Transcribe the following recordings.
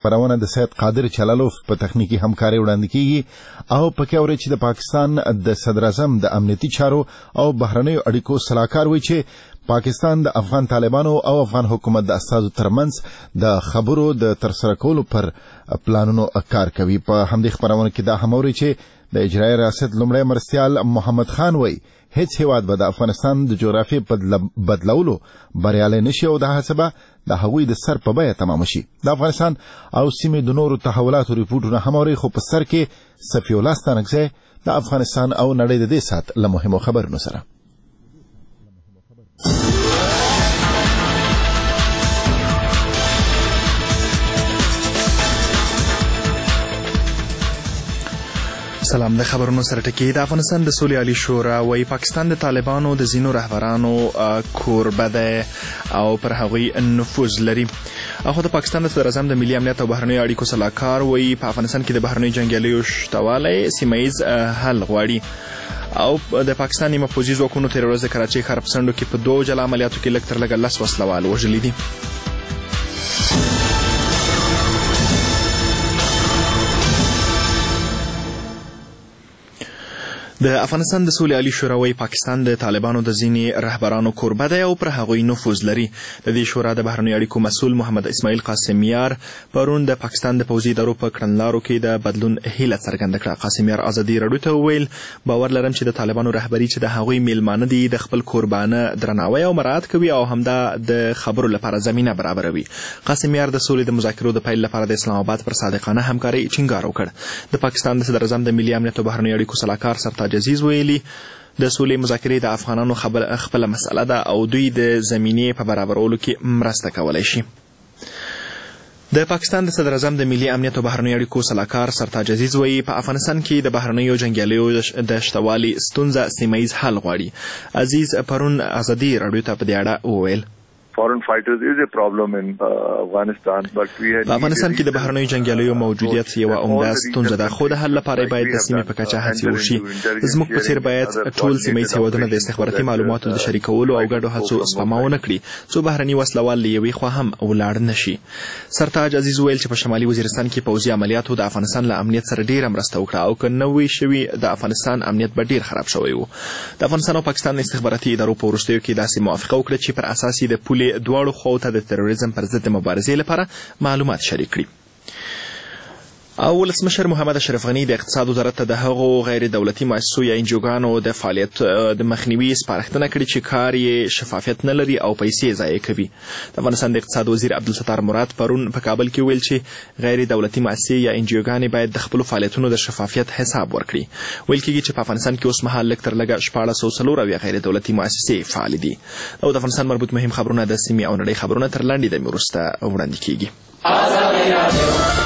خبرونه د سید قادر چلالوف په تخنیکی همکاري وړاندې کیږي او پکې اوري چې د پاکستان د صدر اعظم د امنیتي چارو او بهرنیو اړیکو صلاحکار وایي چې پاکستان د افغان طالبانو او افغان حکومت د اساسو ترمنځ د خبرو د ترسره کولو پر پلانونو کار کوي. په همدې خبرونه کې دا هم اوري چې د اجرایي ریاست لومړی مرستیال محمد خان وایي هیڅ هیواد به د افغانستان د جغرافیې بدلولو بریالی نشي او د هڅه به د هغوی د سر په بیه تمام شي. د افغانستان او سیمې د نورو تحولاتو ریپورټونه هم اوري، خو په سر کې صفي الله ستانکزی د افغانستان او نړۍ د دې ساعت له مهمو خبرونو سره. سلام. د خبرونو سره ټکی. د افغانستان د سولې عالی شورا وايي پاکستان د طالبانو د ځینو رهبرانو کوربه ده او پر هغوی نفوذ لري. خو د پاکستان د صدر اعظم د ملي امنیت او بهرنیو اړیکو صلاحکار وايي په افغانستان کې د بهرنیو جنګیالیو شتوالی سیمه‌ییز حل غواړي او د پاکستان نیمه پوځي ځواکونو تېره ورځ د کراچۍ ښار په څنډو کې په 2 جلا عملیاتو کې لږ تر لږه 10 وسلوال وژلي دي. د افغانستان د سولې عالی شورا وايي پاکستان د طالبانو د ځینې رهبرانو کوربه دی او پر هغوی نفوذ لري. د دې شورا د بهرنیو اړیکو مسؤل محمد اسماعیل قاسمیار پرون د پاکستان د پوځي ادارو په کړنلارو کې د بدلون هیله څرګنده کړه. قاسمیار ازادي راډیو ته وویل باور لرم چې د طالبانو رهبري چې د هغوی میلمانه دي د خپل قربانه درناوی او مراعات کوي او همدا د خبرو لپاره زمینه برابروي. قاسمیار د سولې د مذاکرو د پیل لپاره د اسلام آباد پر صادقانه همکارۍ ټینګار وکړ. د پاکستان د صدر اعظم د ملي امنیت او بهرنیو اړیکو صلاحکار سرتاج عزیز ویلي د سولې مذاکرې د افغانانو خپله مسله ده او دوی د زمینې په برابرولو کې مرسته کولی شي. د پاکستان د صدر اعظم د ملي امنیت او بهرنیو اړیکو صلاحکار سرتاج عزیز وایي په افغانستان کې د بهرنیو جنګیالیو د شتوالي ستونزه سیمه‌ییز حل غواړي. عزیز پرون ازادي راډیو ته په دې اړه وویل foreign fighters is a problem in Afghanistan, but we had په افغانستان کې د بهرنیو جنګیالیو موجودیت یوه عمده ستونزه ده، خو د حل لپاره باید د سیمې په کچه هڅې وشي. زموږ په څیر باید ټول سیمه‌ییز هیوادونه د استخباراتي معلوماتو د شریکولو او ګډو هڅو سپما ونه کړي څو بهرني وسلوال له یوې خوا هم ولاړ نشي. سرتاج عزیز ویل چې په شمالي وزیرستان کې پوځي عملیاتو د افغانستان له امنیت سره ډیره مرسته وکړه او که نه وی شوي د افغانستان امنیت به ډیر خراب شوی و. د افغانستان او پاکستان استخباراتي ادارو په وروستیو کې داسې موافقه وکړه چې پر اساس د پولې دواړو خواو ته د تروریزم پر ضد مبارزې لپاره معلومات شریک کړي. او ولسمشر محمد اشرف غني د اقتصاد وزارت ته د هغو غیر دولتي مؤسسو یا انجوګانو د فعالیت د مخنیوي سپارښتنه کړې چې کار یې شفافیت نه لري او پیسې ضایع کوي. د افغانستان د اقتصاد وزیر عبدالستار مراد پرون په کابل کې ویل چې غیر دولتي مؤسسې یا انجوګانې باید د خپلو فعالیتونو د شفافیت حساب ورکړي. ویل کېږي چې په افغانستان کې اوس مهال لږ تر لږه 1440 غیر دولتي مؤسسې فعالې دي. او د افغانستان مربوط مهم خبرونه د سیمې او نړۍ خبرونه تر لنډې دمې وروسته وړاندې کېږي.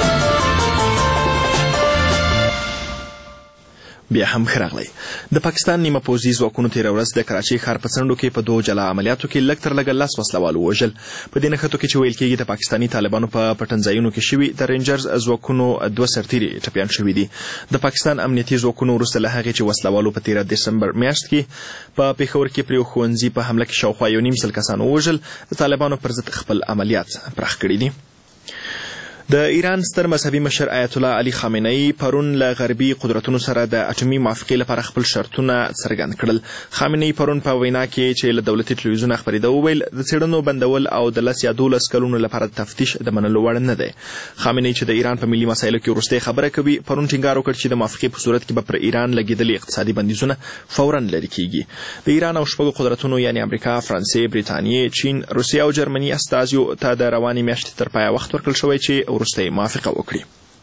بیا هم ښه راغلی. د پاکستان نیمه پوځي ځواکونو تېره ورځ د کراچۍ ښار په څنډو کې په 2 جلا عملیاتو کې لږ تر لږه 10 وسلوال ووژل. په دې نښتو کې چې ویل کېږي د پاکستاني طالبانو په پټنځایونو کې شوي د رینجرز ځواکونو 2 سرتیري ټپیان شوي دي. د پاکستان امنیتي ځواکونو وروسته له هغې چې وسلوالو په 13 دسمبر میاشت کې په پېښور کې پر یو ښوونځي په حمله کې شاوخوا 1.5 کسان ووژل، د طالبانو پر ضد خپل عملیات پراخ کړي دي. د ایران ستر مذهبي مشر آیت الله علي خامنه‌ای پرون له غربي قدرتونو سره د اټومي موافقې لپاره خپل شرطونه څرګند کړل. خامنه‌ای پرون په وینا کې چې له دولتي تلویزیون خبرېده وویل د څېړنو بندول او د 10 یا 12 کلونو لپاره تفتیش د منلو وړ نه دی. خامنه‌ای چې د ایران په ملي مسایلو کې وروستۍ خبره کوي پرون ټینګار وکړ چې د موافقې په صورت کې به پر ایران لګېدلي اقتصادي بندیزونه فوراً لرې کیږي. د ایران او شپږو قدرتونو یعنې امریکا، فرانسې، بریتانیې، چین، روسیه او جرمني استازیو ته د روانې میاشتې تر پایه وخت ورکړل شوی چې وروسته موافقه وکړي.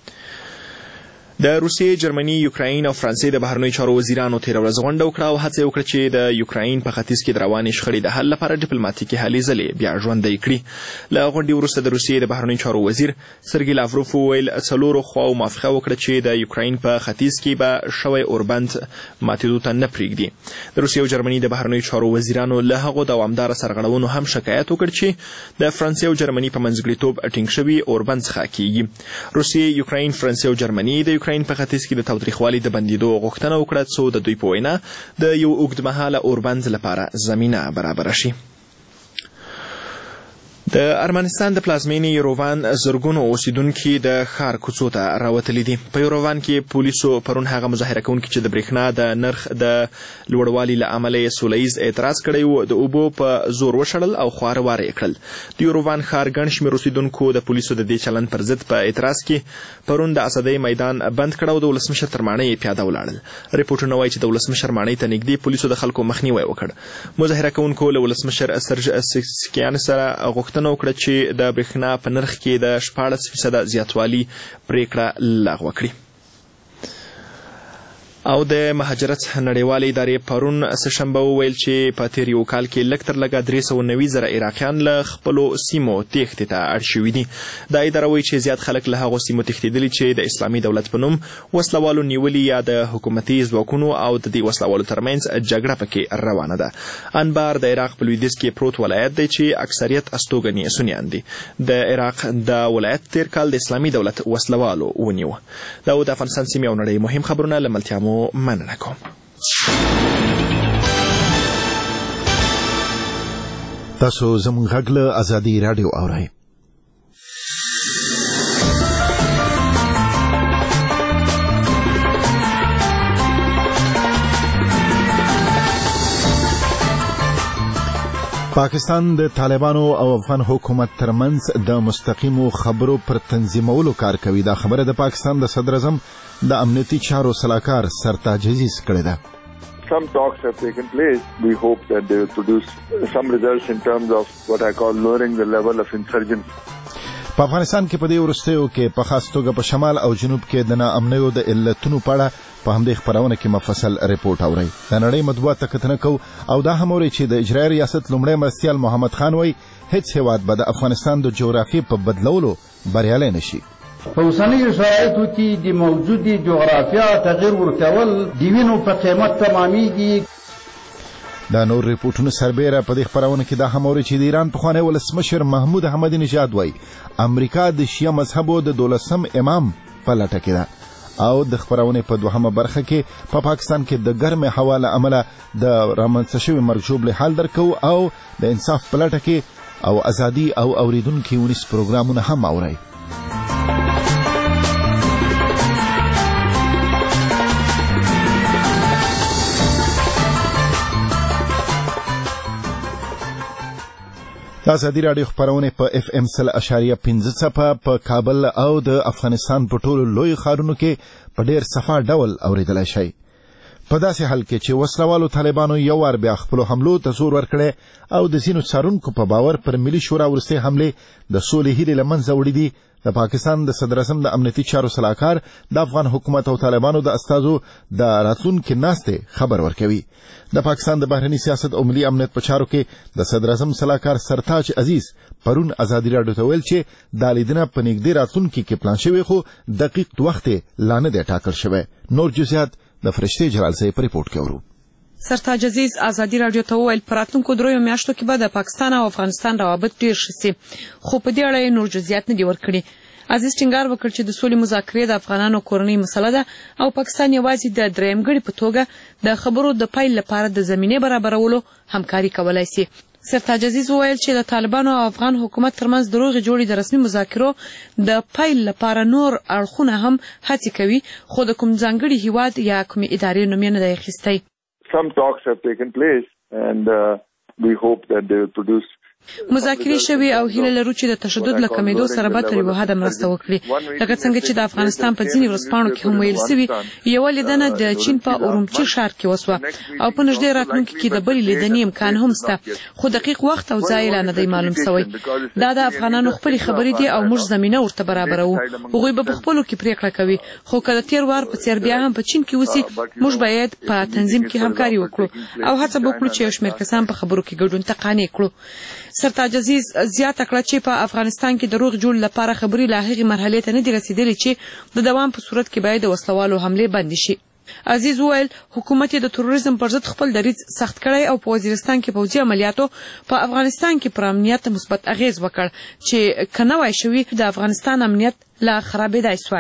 د روسیې، جرمني، یوکراین او فرانسې د بهرنیو چارو وزیرانو تېره ورځ غونډه وکړه او هڅه وکړه چې د یوکراین په ختیځ کې د روانې شخړې د حل لپاره ډیپلوماتیکي هلې ځلې بیا ژوندۍ کړي. له غونډې وروسته د روسیې د بهرنیو چارو وزیر سرګي لاوروف وویل 4 خواو موافقه وکړه چې د یوکراین په ختیځ کې به شوی اوربند ماتېدو ته نه پرېږدي. د روسیې او جرمني د بهرنیو چارو وزیرانو له هغو دوامداره سرغړونو هم شکایت وکړ چې د فرانسې او جرمني په منځګړیتوب ټینګ شوي اوربند څخه کیږي. روسیې، یوکراین، فرانسې او جرمني د یوکراین په ختیځ کې د تاوتریخوالي د بندیدو غوښتنه وکړه څو د دوی په وینا د یو اوږدمهاله اوربند لپاره زمینه برابره شي. د ارمنستان د پلازمینې یوروان زرګونو اوسیدونکي د ښار کوڅو ته راوتلي دي. په یوروان کې پولیسو پرون هغه مظاهره کوونکي چې د برېښنا د نرخ د لوړوالي له امله یې سوله ییز اعتراض کړی و د اوبو په زور وشړل او خواره واره یې کړل. د یوروان ښار ګڼ شمېر اوسیدونکو د پولیسو د دې چلند پر ضد په اعتراض کې پرون د اسدۍ میدان بند کړ او د ولسمشر تر ماڼۍ یې پیاده ولاړل. رپورټونه وایي چې د ولسمشر ماڼۍ ته نږدې پولیسو د خلکو مخنیوی وکړ. مظاهره کوونکو له ولسمشر سرج سکیان سره غوښتنه وکړه چې د برېښنا په نرخ کې د 14% زیاتوالي پریکړه لغوه کړي. او د مهاجرت نړیوالې ادارې پرون سهشنبه وویل چې په تېر یو کال کې لږ تر لږه 390,000 عراقیان له خپلو سیمو تېښتې ته اړ شوي دي. دا اداره وایي چې زیات خلک له هغو سیمو تښتېدلي چې د اسلامي دولت په نوم وسلوالو نیولي یا د حکومتي ځواکونو او د دې وسلوالو ترمنځ جګړه پکې روانه ده. انبار د عراق په لویدیځ کې پروت ولایت دی چې اکثریت استوګنې سنیان دي. د عراق د ولایت تېر کال د اسلامي دولت وسلوالو ونیوه. دا د افغانستان سیمې او نړۍ مهم خبرونه له ملتیا مننه کوم. تاسو زموږ غږ له ازادي راډیو اورئ. پاکستان د طالبانو او افغان حکومت ترمنځ د مستقیمو خبرو پر تنظیمولو کار کوي. دا خبره د پاکستان د صدر اعظم د امنیتي چارو سلاکار سرتاج عزیز کړې ده. Some talks have taken place. We hope that they will produce some results in terms of what I call lowering the level of insurgency. په افغانستان کې په دې وروستیو کې په خاص توګه په شمال او جنوب کې د ناامنیو د علتونو په اړه په همدې خپرونه کې مفصل ریپورټ اورئ. د نړۍ مطبوعات ته کتنه کوو او دا هم اورئ چې د اجرایي ریاست لومړی مرستیال محمد خان وایي هیڅ هیواد به د افغانستان د جغرافیې په بدلولو بریالی نشي. په اوسنیو شرایطو کې د موجودې جغرافیا تغییر ورکول د وینو په قیمت تمامیږي. دا نور ریپورټونه سربیره په دې خپرونه کې دا هم اورئ چې د ایران پخوانی ولسمشر محمود احمدي نژاد وایي امریکا د شیعه مذهبو د 12م امام په لټه کې ده. او د خپرونې په دوهمه برخه کې په پاکستان کې د ګرمې هوا له امله د رامنځته شوي مرګ ژوبلې حال درکو او د انصاف په لټه کې او ازادي او اوریدونکي ونیس پروګرامونه هم اورئ. د ازادي راډیو خپرونې په اف ام 100.5 څپه په کابل او د افغانستان په ټولو لوی ښارونو کې په ډېر صفا ډول اورېدلی شئ. په داسې حال کې چې وسلوالو طالبانو یو وار بیا خپلو حملو ته زور ورکړی او د ځینو څارونکو په باور پر ملي شورا وروستۍ حملې د سولې هیلې له منځه وړي دي. د پاکستان د صدر اعظم د امنیتي چارو سلاکار د افغان حکومت او طالبانو د استازو د راتلونکي ناستې خبر ورکوي. د پاکستان د بهرني سیاست او ملي امنیت په چارو کې د صدر اعظم سلاکار سرتاج عزیز پرون ازادي راډیو ته ویل چې دا لیدنه په نږدې راتلونکي کې پلان شوی خو دقیق وخت یې لا نه دی ټاکل شوی. نور جزئیات د فرشتې جلالزی په ریپورټ کې اورو. سرتاج عزیز ازادي راډیو ته وویل په راتلونکو 3 میاشتو کې به د پاکستان او افغانستان روابط ډېر ښه سي، خو په دې اړه نور جزئیات نه دي ورکړي. عزیز ټینګار وکړ چې د سولې مذاکرې د افغانانو کورنۍ مسله ده او پاکستان یوازې د درېیمګړي په توګه د خبرو د پیل لپاره د زمینې برابرولو همکاري کولای شي. سرتاج عزیز وویل چې د طالبانو او افغان حکومت ترمنځ د روغې جوړې د رسمي مذاکرو د پیل لپاره نور اړخونه هم هڅې کوي، خو د کوم ځانګړي هیواد یا کومې ادارې نوم یې نه دی اخیستی. Some talks have taken place and we hope that they will produce مذاکرې شوي او هیله لرو چې د تشدد له کمېدو سره به تر یوه حده مرسته وکړي. لکه څنګه چې د افغانستان په ځینې ورځپاڼو کې هم ویل سوي یوه لیدنه د چین په اورمچي ښار کې وسوه او په نږدې راتلونکي کې د بلې لیدنې امکان هم شته، خو دقیق وخت او ځای لا نه دی معلوم سوی. دا د افغانانو خپلې خبرې دي او موږ زمینه ورته برابروو. هغوی به په خپلو کې پریکړه کوي، خو که د تېر وار په څېر بیا هم په چین کې وسي موږ باید په تنظیم کې همکاري وکړو او هڅه به وکړو چې یو شمېر کسان په خبرو کې ګډون ته قانع کړو. سرتاج عزیز زیاته کړه چې په افغانستان کې د روغ جوړ لپاره خبرې لا هغې مرحلې ته نه دي رسیدلې چې د دوام په صورت کې باید د وسلوالو حملې بندې شي. عزیز وویل حکومت د تروریزم پر ضد خپل دریځ سخت کړی او په وزیرستان کې پوځي عملیاتو په افغانستان کې پر امنیت مثبت اغیز وکړ چې که نه وای شوي د افغانستان امنیت لا خرابېدای سوی.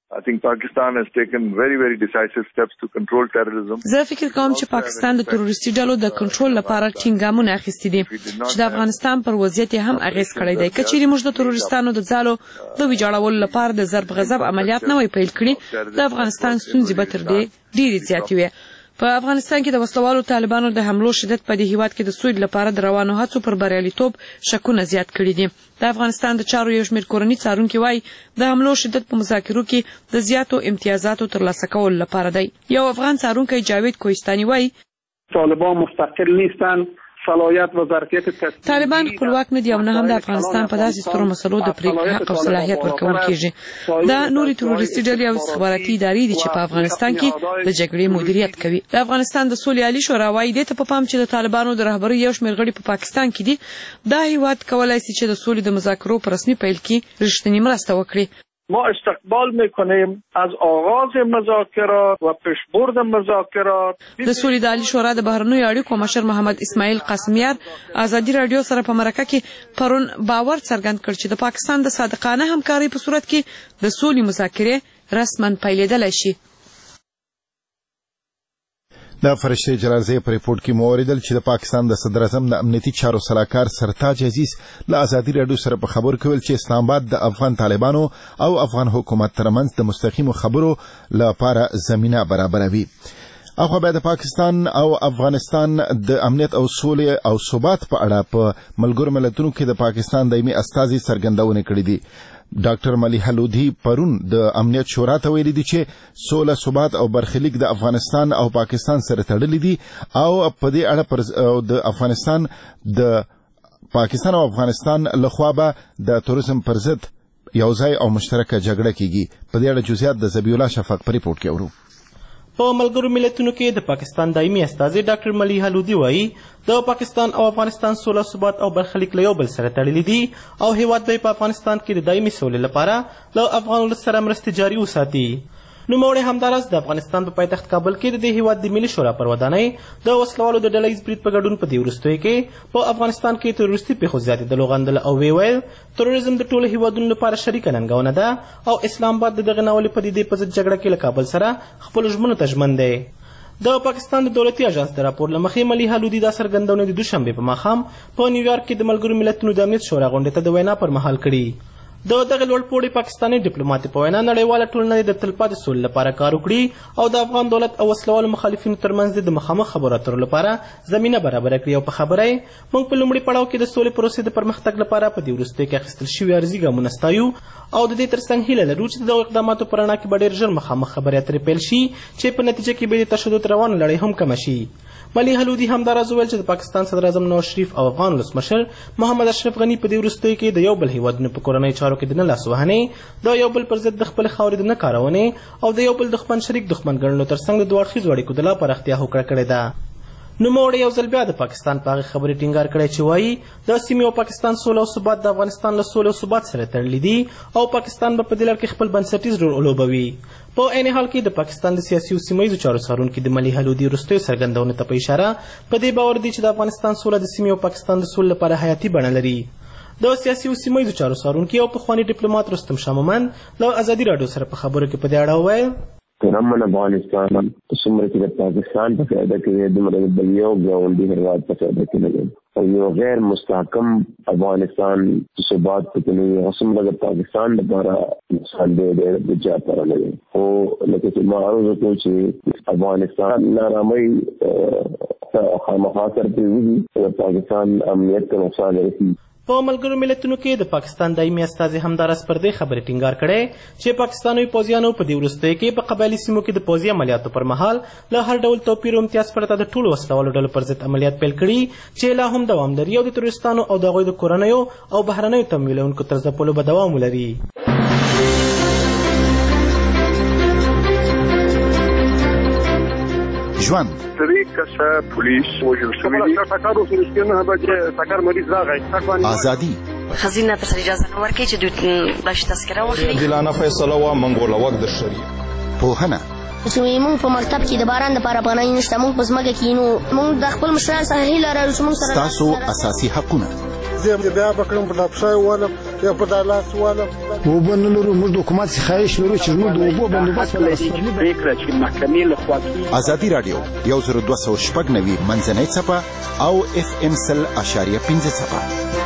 I think Pakistan has taken very, very decisive steps to control terrorism. زه فکر کوم چې پاکستان د تروریستي ډلو د کنټرول لپاره ټینګ ګامونه اخیستي دي چې د افغانستان پر وضعیت هم اغیز کړی دی. کچېرې موږ د تروریستانو د ځالو د ویجاړولو لپاره د ضرب غضب عملیات نه وای پیل کړي، د افغانستان ستونزې به تر دې ډېرې زیاتې وي. په افغانستان کې د وسلوالو طالبانو د حملو شدت په دې هیواد کې د سوید لپاره د روانو هڅو پر بریالیتوب شکونه زیات کړي دي. د افغانستان د چارو یو شمېر کورني څارونکي وایي د حملو شدت په مذاکرو کې د زیاتو امتیازاتو ترلاسه کولو لپاره دی. یو افغان څارونکی جاوید کوهستاني وایي طالبان مستقل نیستن، صلاحیت و ظرفیت تصمیم طالبان خپلواک نه دي او نه هم د افغانستان په داسې سترو مسلو د پریکړې حق او صلاحیت ورکول کیږي. دا نوري تروریستي ډلې او استخباراتي ادارې دي چې په افغانستان کې د جګړې مدیریت کوي. د افغانستان د سولې عالی شورا وايي دې ته په پام چې د طالبانو د رهبرۍ یو شمېر غړي په پاکستان کې دي، دا هیواد کولای شي چې د سولې د مذاکرو په رسمي پیل کې رښتینی مرسته وکړي. ما استقبال میکنیم از آغاز مذاکرات و پیشبرد مذاکرات. د سولې د عالی شورا د بهرنیو اړیکو مشر محمد اسماعیل قاسمیار ازادي رادیو سره په مرکه کې پرون باور څرګند کړ چې د پاکستان د صادقانه همکارۍ په صورت کې د سولې مذاکرې رسما پیلېدلی شي. د فرشته جلالزی په ریپورت کې موریدل چې د پاکستان د صدر اعظم د امنیتي چارو سلاکار سرتاج عزیز له ازادي رادیو سره په خبرو کې ویل چې اسلام آباد د افغان طالبانو او افغان حکومت ترمنځ د مستقیمو خبرو لپاره زمینه برابروي. اخو بیا د پاکستان او افغانستان د امنیت او سولې او ثبات په اړه په ملګرو ملتونو کې د پاکستان دایمي استازي څرګندونه کړې دي. ډاکټر ملیحه لودھی پرون د امنیت شورا ته ویلي دي چې سوله ثبات او برخلیک د افغانستان او پاکستان سره تړلي دي او په دې اړه د افغانستان د پاکستان او افغانستان لخوا به د تروریزم پر ضد یوځای او مشترکه جګړه کیږي. په دې اړه جزئیات د ذبیح الله شفق په ریپورت کې اورو. په ملګرو ملتونو کې د پاکستان دایمي استازي ډاکټر ملیحه لودھی وایي د پاکستان او افغانستان سوله ثبات او برخلیک له یو بل سره تړلي دي او هیواد به په افغانستان کې د دایمي سولې لپاره له افغان ولس سره مرستې جاري وساتي. نوموړی همداراز د افغانستان په پایتخت کابل کې د دې هیواد د ملي شورا پر ودانۍ د وسلوالو د ډله ییز برید په ګډون په دې وروستیو کې په افغانستان کې تروریستي پیښو زیاتېدلو غندله او ویې ویل تروریزم د ټولو هیوادونو لپاره شریکه ننګونه ده او اسلام آباد د دغه ناولې پدیدې په ضد جګړه کې له کابل سره خپلو ژمنو ته ژمن دی. د پاکستان د دولتي اژانس د راپور له مخې ملیحه لودھی دا څرګندونه د دوشنبې په ماښام په نیویارک کې د ملګرو ملتونو د امنیت شورا غونډې ته د وینا پر مهال کړي. د دغه لوړپوړي پاکستاني ډیپلوماټ په وینا نړیواله ټولنه د تلپاتې سولې لپاره کار وکړي او د افغان دولت او وسلوالو مخالفینو ترمنځ د مخامخ خبرو اترو لپاره زمینه برابره کړي او په خبره یې موږ په لومړي پړاو کې د سولې پروسې د پرمختګ لپاره په دې وروستیو کې اخیستل شوي عرضي ګامونه ستایو او د دې ترڅنګ هیله لرو چې د دغو اقداماتو په رڼا کې به ډېر ژر مخامخ خبرې اترې پیل شي چې په نتیجه کې به د تشدد روانه لړۍ هم کمه شي. ملیحه لودھی همداراز وویل چې د پاکستان صدر اعظم نواز شریف او افغان ولسمشر محمد اشرف غني په دې وروستیو کې د یو بل هیوادونو په کورنیو چارو کې د نه لاسوهنې، د یو بل پر ضد د خپلې خاورې د نه کارونې او د یو بل دښمن شریک دښمن ګڼلو ترڅنګ د دوه اړخیزو اړیکو د لا پراختیا هوکړه کړې ده. نوموړی یو ځل بیا د پاکستان په هغې خبرې ټینګار کړی چې وایي د سیمې او پاکستان سوله او ثبات د افغانستان له سولې او ثبات سره تړلي دي او پاکستان به په دې لړ کې خپل بنسټیز رول ولوبوي. په عین حال کې د پاکستان د سیاسي او سیمه ییزو چارو څارونکي د ملیحه لودھی وروستیو څرګندونو ته په اشاره په دې باور دي چې د افغانستان سوله د سیمې او پاکستان د سولې لپاره حیاتي بڼه لري. د سیاسي او سیمه ییزو چارو څارونکي او پخواني ډیپلوماټ رستم شاه مومند له ازادي راډیو سره په خبرو کې په دې اړه وویل من افغانستان څومره چې د پاکستان په فایده کې دومره د بل یو ګاونډي هېواد په فایده کې نه او یو غیر مستحکم افغانستان ثبات پکې نه وي او څومره د پاکستان لپاره نقصان دی د جا پر نه وي او لکه چې ما عرض وکړو چې افغانستان نارامۍ خامخا سره پرېوځي د پاکستان امنیت ته نقصان رسي. په ملګرو ملتونو کې د پاکستان دایمي استازي همداراز پر دې خبرې ټینګار کړی چې پاکستاني پوځیانو په دې وروستیو کې په قبایلي سیمو کې د پوځي عملیاتو پر مهال له هر ډول توپیر او امتیاز پرته د ټولو وسلوالو ډلو پر ضد عملیات پیل کړي چې لا هم دوام لري او د تروریستانو او د هغوی د کورنیو او بهرنیو تمویلونکو تر ځپلو به دوام ولري. ژوند پولیس وژل شوي دي. ازادي خزینه ته اجازه نه ورکوي چې دوی داسې تذکره واخلي. عادلانه فیصله وه منګوله وک د شریک پوهنه چې موږ په مکتب کې د باران دپاره افغانۍ نشته، موږ په ځمکه کې نو موږ د خپل مشرانو څخه هیله لرو چې موږ سره ستاسو اساسي حقونه زه بیا به کړم په ډاپشای ولم یا په دالاس ولم اوبه نه لرو موږ د حکومت څخه خواهش لرو چې موږ د اوبو بندوبست پرېکړه چې محکمې لخوا کېږي. ازادي راډیو 10290 منځنۍ څپه او FM 100.5 څپه.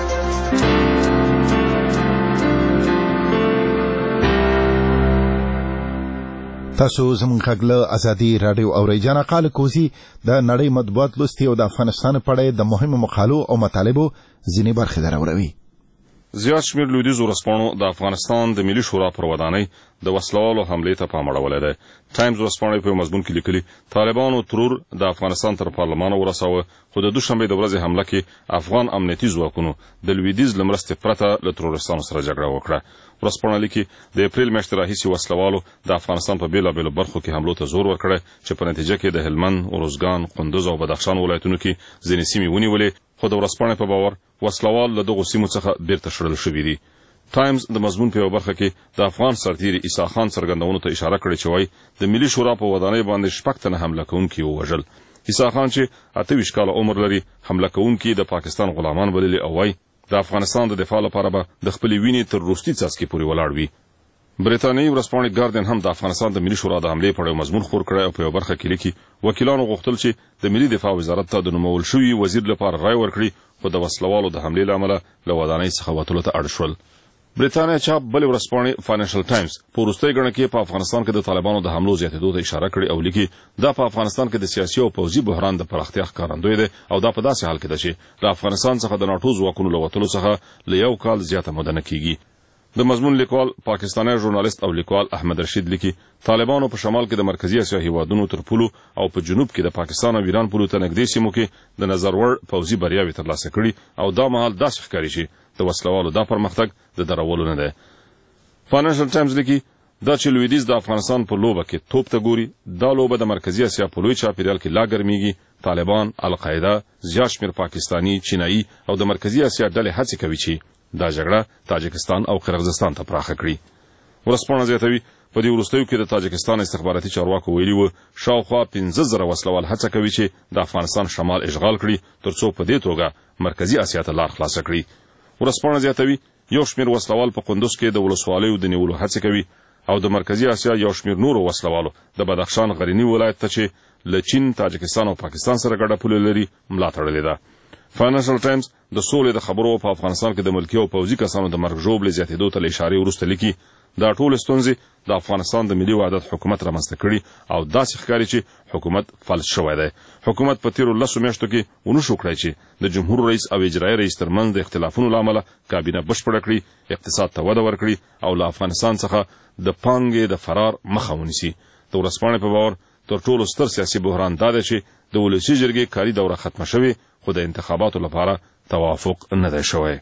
تاسو زموږ غږ له ازادي راډیو اورئ. جانا قال کوزي د نړۍ مطبوعات لوستي او د افغانستان په اړه د مهمو مقالو او مطالبو ځینې برخې دراوړوي. زیات شمیر لویدیځو ورځپاڼو د افغانستان د ملي شورا پر ودانۍ د وسلوالو حملې ته پام اړولی دی. ټایمز ورځپاڼې په مضمون کې لیکلي طالبانو ترور د افغانستان تر پارلمانه ورساوه، خو د دوشنبې د ورځې حمله کې افغان امنیتي ځواکونو د لویدیځ له مرستې پرته له ترورستانو سره جګړه وکړه. ورځپاڼه لیکي د اپریل میاشتې راهیسې وسلوالو د افغانستان په بېلابېلو برخو کې حملو ته زور ورکړی چې په نتیجه کې د هلمند، اروزګان، قندوز او بدخشان ولایتونو کې ځینې سیمې ونیولې، خو د ورځپاڼې په باور وسلوال له دغو سیمو څخه بیرته شړل شوي دي. ټایمز د مضمون په یوه برخه کې د افغان سرتیري عیسی خان څرګندونو ته اشاره کړې چې وایي د ملي شورا په ودانۍ باندې 6 تنه حمله کوونکي ووژل. عیسی خان چې 28 کاله عمر لري حمله کوونکي د پاکستان غلامان بللي او وایي د افغانستان د دفاع لپاره به د خپلې وینې تر وروستي څاڅکي پورې ولاړ وي. بریتانیایي ورځپاڼې ګاردین هم د افغانستان د ملي شورا د حملې په اړه مضمون خپور کړی او په یوه برخه کې لیکي وکیلانو غوښتل چې د ملي دفاع وزارت ته د نومول شوي وزیر لپاره رای ورکړي، خو د وسلوالو د حملې له امله له ودانۍ څخه وتلو ته اړ شول. بریتانیا چاپ بلې ورځپاڼې فاینانشل ټایمز په وروستۍ ګڼه کې په افغانستان کې د طالبانو د حملو زیاتېدو ته اشاره کړې او لیکي دا په افغانستان کې د سیاسي او پوځي بحران د پراختیا ښکارندوی دی او دا په داسې حال کې ده چې له افغانستان څخه د ناټو ځواکونو له وتلو څخه له 1 کال زیاته موده نه کېږي. د مضمون لیکوال پاکستانی ژورنالیست او لیکوال احمد رشید لیکي طالبانو په شمال کې د مرکزی اسیا هیوادونو تر پولو او په جنوب کې د پاکستان او ایران پولو ته نږدې سیمو کې د نظر وړ پوځي بریاوې ترلاسه کړي او دا مهال داسې ښکاري چې د وسلوالو دا پرمختګ د درولو نه دی. فاینانشل ټایمز لیکي دا چې لویدیځ د افغانستان په لوبه کې توپ ته ګوري، دا لوبه د مرکزی اسیا په لوی چاپیریال کې لا ګرمیږي. طالبان، القاعده، زیات شمیر پاکستانی، چینایي او د مرکزی اسیا ډلې هڅې کوي چې دا جګړه تاجکستان او قرغیزستان ته پراخه کړي. ورځپاڼه زیاتوي په دې وروستیو کې د تاجکستان استخباراتي چارواکو ویلي وو شاوخوا 15,000 وسلوال هڅه کوي چې د افغانستان شمال اشغال کړي ترڅو په دې توګه مرکزی اسیا ته لار خلاصه کړي. ورځپاڼه زیاتوي یو شمیر وسلوال په قندوز کې د ولسوالیو د نیولو هڅه کوي او د مرکزی اسیا یو شمیر نورو وسلوالو د بدخشان غرنی ولایت ته چې له چین، تاجکستان او پاکستان سره ګډه پوله لري ملا تړلې ده. فاینانشل ټایمز د سولې د خبرو په افغانستان کې د ملکي او پوځي کسانو د مرګ ژوبلې زیاتېدو ته له اشارې وروسته لیکي دا ټول ستونزې د افغانستان د ملي وحدت حکومت رامنځته کړي او داسې ښکاري چې حکومت فلج شوی دی. حکومت په تیرو 10 میاشتو کې ونشو کړی چې د جمهور رئیس او اجرایي رئیس ترمنځ د اختلافونو له امله کابینه بشپړه کړي، اقتصاد ته وده ورکړي او له افغانستان څخه د پانګې د فرار مخه ونیسي. د ورځپاڼې په باور تر ټولو ستر سیاسي بحران دا دی چې د ولسي جرګې کاري دوره ختمه شوې خو د انتخاباتو لپاره توافق نه دی شوی.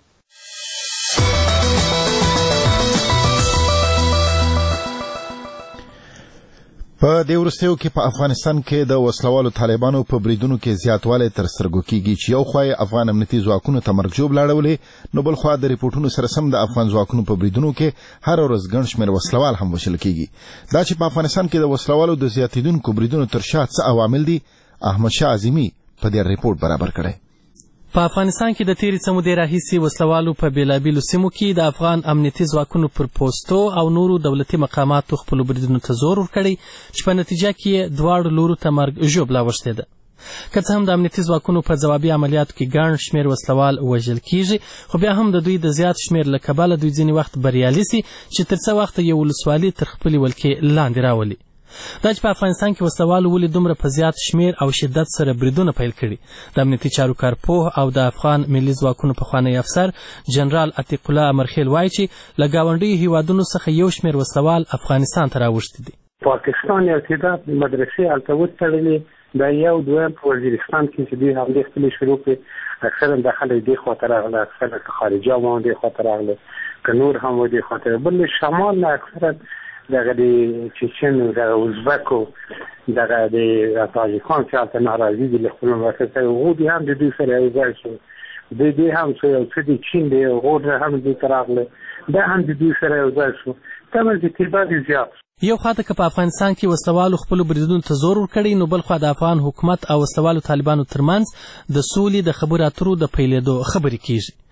په دې وروستیو کې په افغانستان کې د وسلوالو طالبانو په بریدونو کې زیاتوالی تر سترګو کېږي چې یو خوا افغان امنیتي ځواکونو ته مرګ ژوبله اړولې، نو بل خوا د ریپورټونو سره سم د افغان ځواکونو په بریدونو کې هر ورځ ګڼ شمېر وسلوال هم وژل کېږي. دا چې په افغانستان کې د وسلوالو د زیاتېدونکو بریدونو تر شا څه عوامل دي، احمدشاه اعظمي په دې ریپورټ برابر کړی. په افغانستان کې د تیرې څه مودې راهیسې وسلوالو په بېلابېلو سیمو کې د افغان امنیتي ځواکونو پر پوستو او نورو دولتي مقاماتو خپلو بریدونو ته زور ورکړی چې په نتیجه کې یې دواړو لورو ته مرګ ژوبله اوښتې ده. که څه هم د امنیتي ځواکونو په ځوابي عملیاتو کې ګڼ شمېر وسلوال وژل کېږي، خو بیا هم د دوی د زیات شمېر له کبله دوی ځینې وخت بریالي سي چې تر څه وخته یو ولسوالي تر خپلې ولکې لاندې راولي. دا چې په افغانستان کې وسلوالو ولې دومره په زیات شمېر او شدت سره بریدونه پیل کړي، د امنیتي چارو کارپوه او د افغان ملي ځواکونو پخوانی افسر جنرال عتیق الله امرخیل وایي چې له ګاونډیو هیوادونو څخه یو شمېر وسلوال افغانستان ته راوښتي دي. پاکستان ارتداد مدرسې هلته وتړلې، دا یو دویم په وزیرستان کې چې دوی حملې خپلې شروع کړې، اکثرا دا خلک دې خواته راغله، اکثرا که خارجه هم دې خواته راغله، که نور هم دې خواته، بل شمال نه اکثرا دغه د چچن او د ازبکو دغه د تاجکان چې هلته ناراضي دي له خپلو مملکت څخه، هغوی دې هم د دوی سره یو ځای شو، دې هم څه د چین دی هغوی هم دوی ته راغله، دا هم د دوی سره یو ځای شو، تمه د ارتباط زیات. یو خواته که په افغانستان کې وسلوالو خپلو بریدونو ته زور ورکړی، نو بل خوا د افغان حکومت او وسلوالو طالبانو ترمنځ د سولې د خبرو اترو د پیلېدو خبرې کېږي.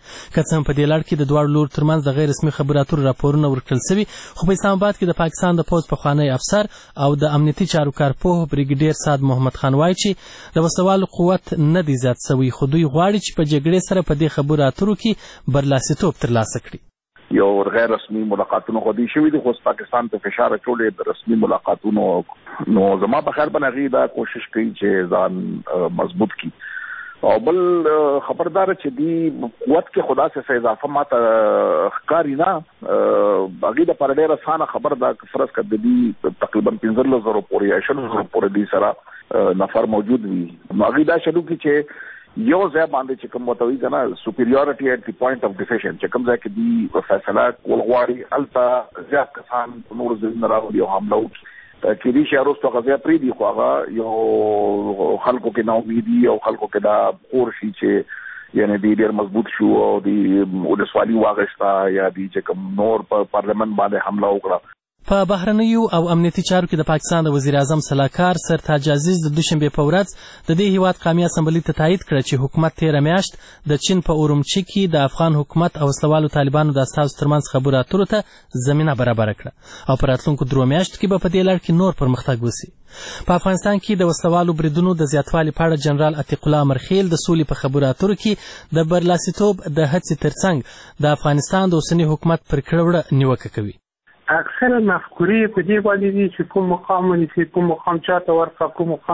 که څه هم په دې لړ کې د دواړو لورو ترمنځ د غیر رسمي خبرو اترو راپورونه ورکړل سوي، خو په اسلام آباد کې د پاکستان د پوځ پخوانی افسر او د امنیتي چارو کارپوه بریګیډیر سعد محمد خان وایي چې د وسلوالو قوت نه دی زیات سوی، خو دوی غواړي چې په جګړې سره په دې خبرو اترو کې برلاسیتوب ترلاسه کړي. یو غیر رسمي ملاقاتونو خو دي شوي دي، خو پاکستان ته فشار اچولی د رسمي ملاقاتونو، نو زما په خیال باندې هغوی دا کوشش کوي چې ځان مضبوط کړي. او بل خبردار چې دی قوت کې خدا سے اضافه ماته ښکاري نه، هغوی دپاره ډېره اسانه خبر ده که فرض کړه د دوی تقریبا 15,000 پورې یا 20,000 پورې دوی سره نفر موجود وي، نو هغوی دا شروع کړي چې یو ځای باندې چې کوم ورته وایي که نه سوپیریورټي ایټ دی پوینټ اف ډیسیژن، چې کوم ځای کې دوی فیصله کول غواړي هلته زیات کسان نور ځایونه راولي او حمله وکړي. کېدای شي وروسته هغه ځای پرېږدي، خو هغه یو خلکو کې ناامیدي او خلکو کې دا خور شي چې یعنې دوی ډېر مضبوط شو او دوی ولسوالي واخیسته یا دوی چې کوم نور په پارلمان باندې حمله وکړه. په بهرنیو او امنیتي چارو کې د پاکستان د وزیر اعظم سلاکار سرتاج عزیز د دوشنبې په ورځ د دې هیواد قومي اسمبلي ته تایید کړه چې حکومت تېره میاشت د چین په اورمچي کې د افغان حکومت او وسلوالو طالبانو د استازو ترمنځ خبرو اترو ته زمینه برابره کړه او په راتلونکو 3 میاشتو کې به په دې لړ کې نور پرمختګ وسي. په افغانستان کې د وسلوالو بریدونو د زیاتوالي په اړه جنرال عتیق الله مرخیل د سولې په خبرو اترو کې د برلاسیتوب د هڅې ترڅنګ د افغانستان د اوسني حکومت پر کړه وړه نیوکه کوي. اکثر مفکورې په دې باندې دي چې کوم مقام ونیسي، کوم مقام چاته ورکړه، کوم مقام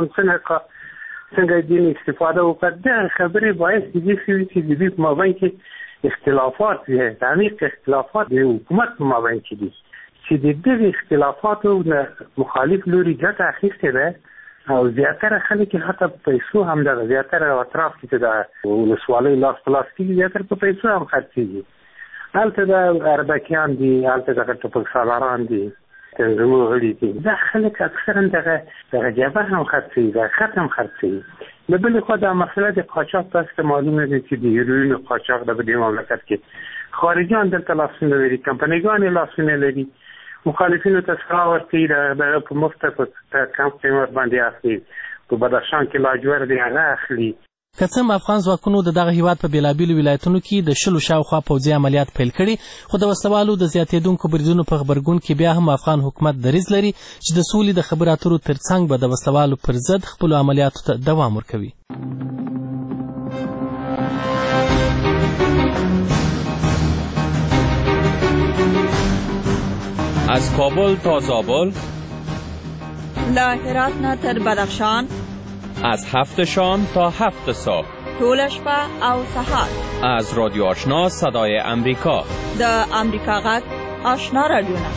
څنګه دین استفاده وکړه. دا خبرې باید دې شوي چې د دې په مابین کې اختلافات دي، عمیق اختلافات د حکومت په مابین کې دي چې د دې اختلافاتو مخالف لوري ګټه اخیستې ده او زیاتره خلک حتی په پیسو هم دغه زیاتره اطراف کې د ولسوالۍ لاس په لاس کې زیاتره په پیسو هم خرڅېږي. هلته د اربکیان دي، هلته دغه ټوپکسالاران دي، تنظیمو غړي دي، دا خلک اکثرا دغه جبهه هم خرڅوي، د خط هم خرڅوي. له بلې خوا دا مسله د قاچاق تاسو ته معلومه ده چې د هیروینو قاچاق د دې مملکت کې خارجیان دلته لاسونه لري، کمپنیګانې لاسونه لري، مخالفینو ته سلا ورکوي، دغه په مفته په کم قیمت باندې اخلي، په بدخشان کې لاجورد دی هغه اخلي. که څه هم افغان ځواکونو د دغه هیواد په بېلابېلو ولایتونو کې د 10 شاوخوا پوځي عملیات پیل کړي، خو د وسلوالو د زیاتېدونکو بریدونو په غبرګون کې بیا هم افغان حکومت دریځ لري چې د سولې د خبرو اترو ترڅنګ به د وسلوالو پر ضد خپلو عملیاتو ته دوام ورکوي. از کابل تا زابل، له هرات نه تر بدخشان، از 7 شام تا 7 صبح، طول شپه او سهار، از رادیو آشنا صدای امریکا، د امریکا غږ آشنا رادیوونه.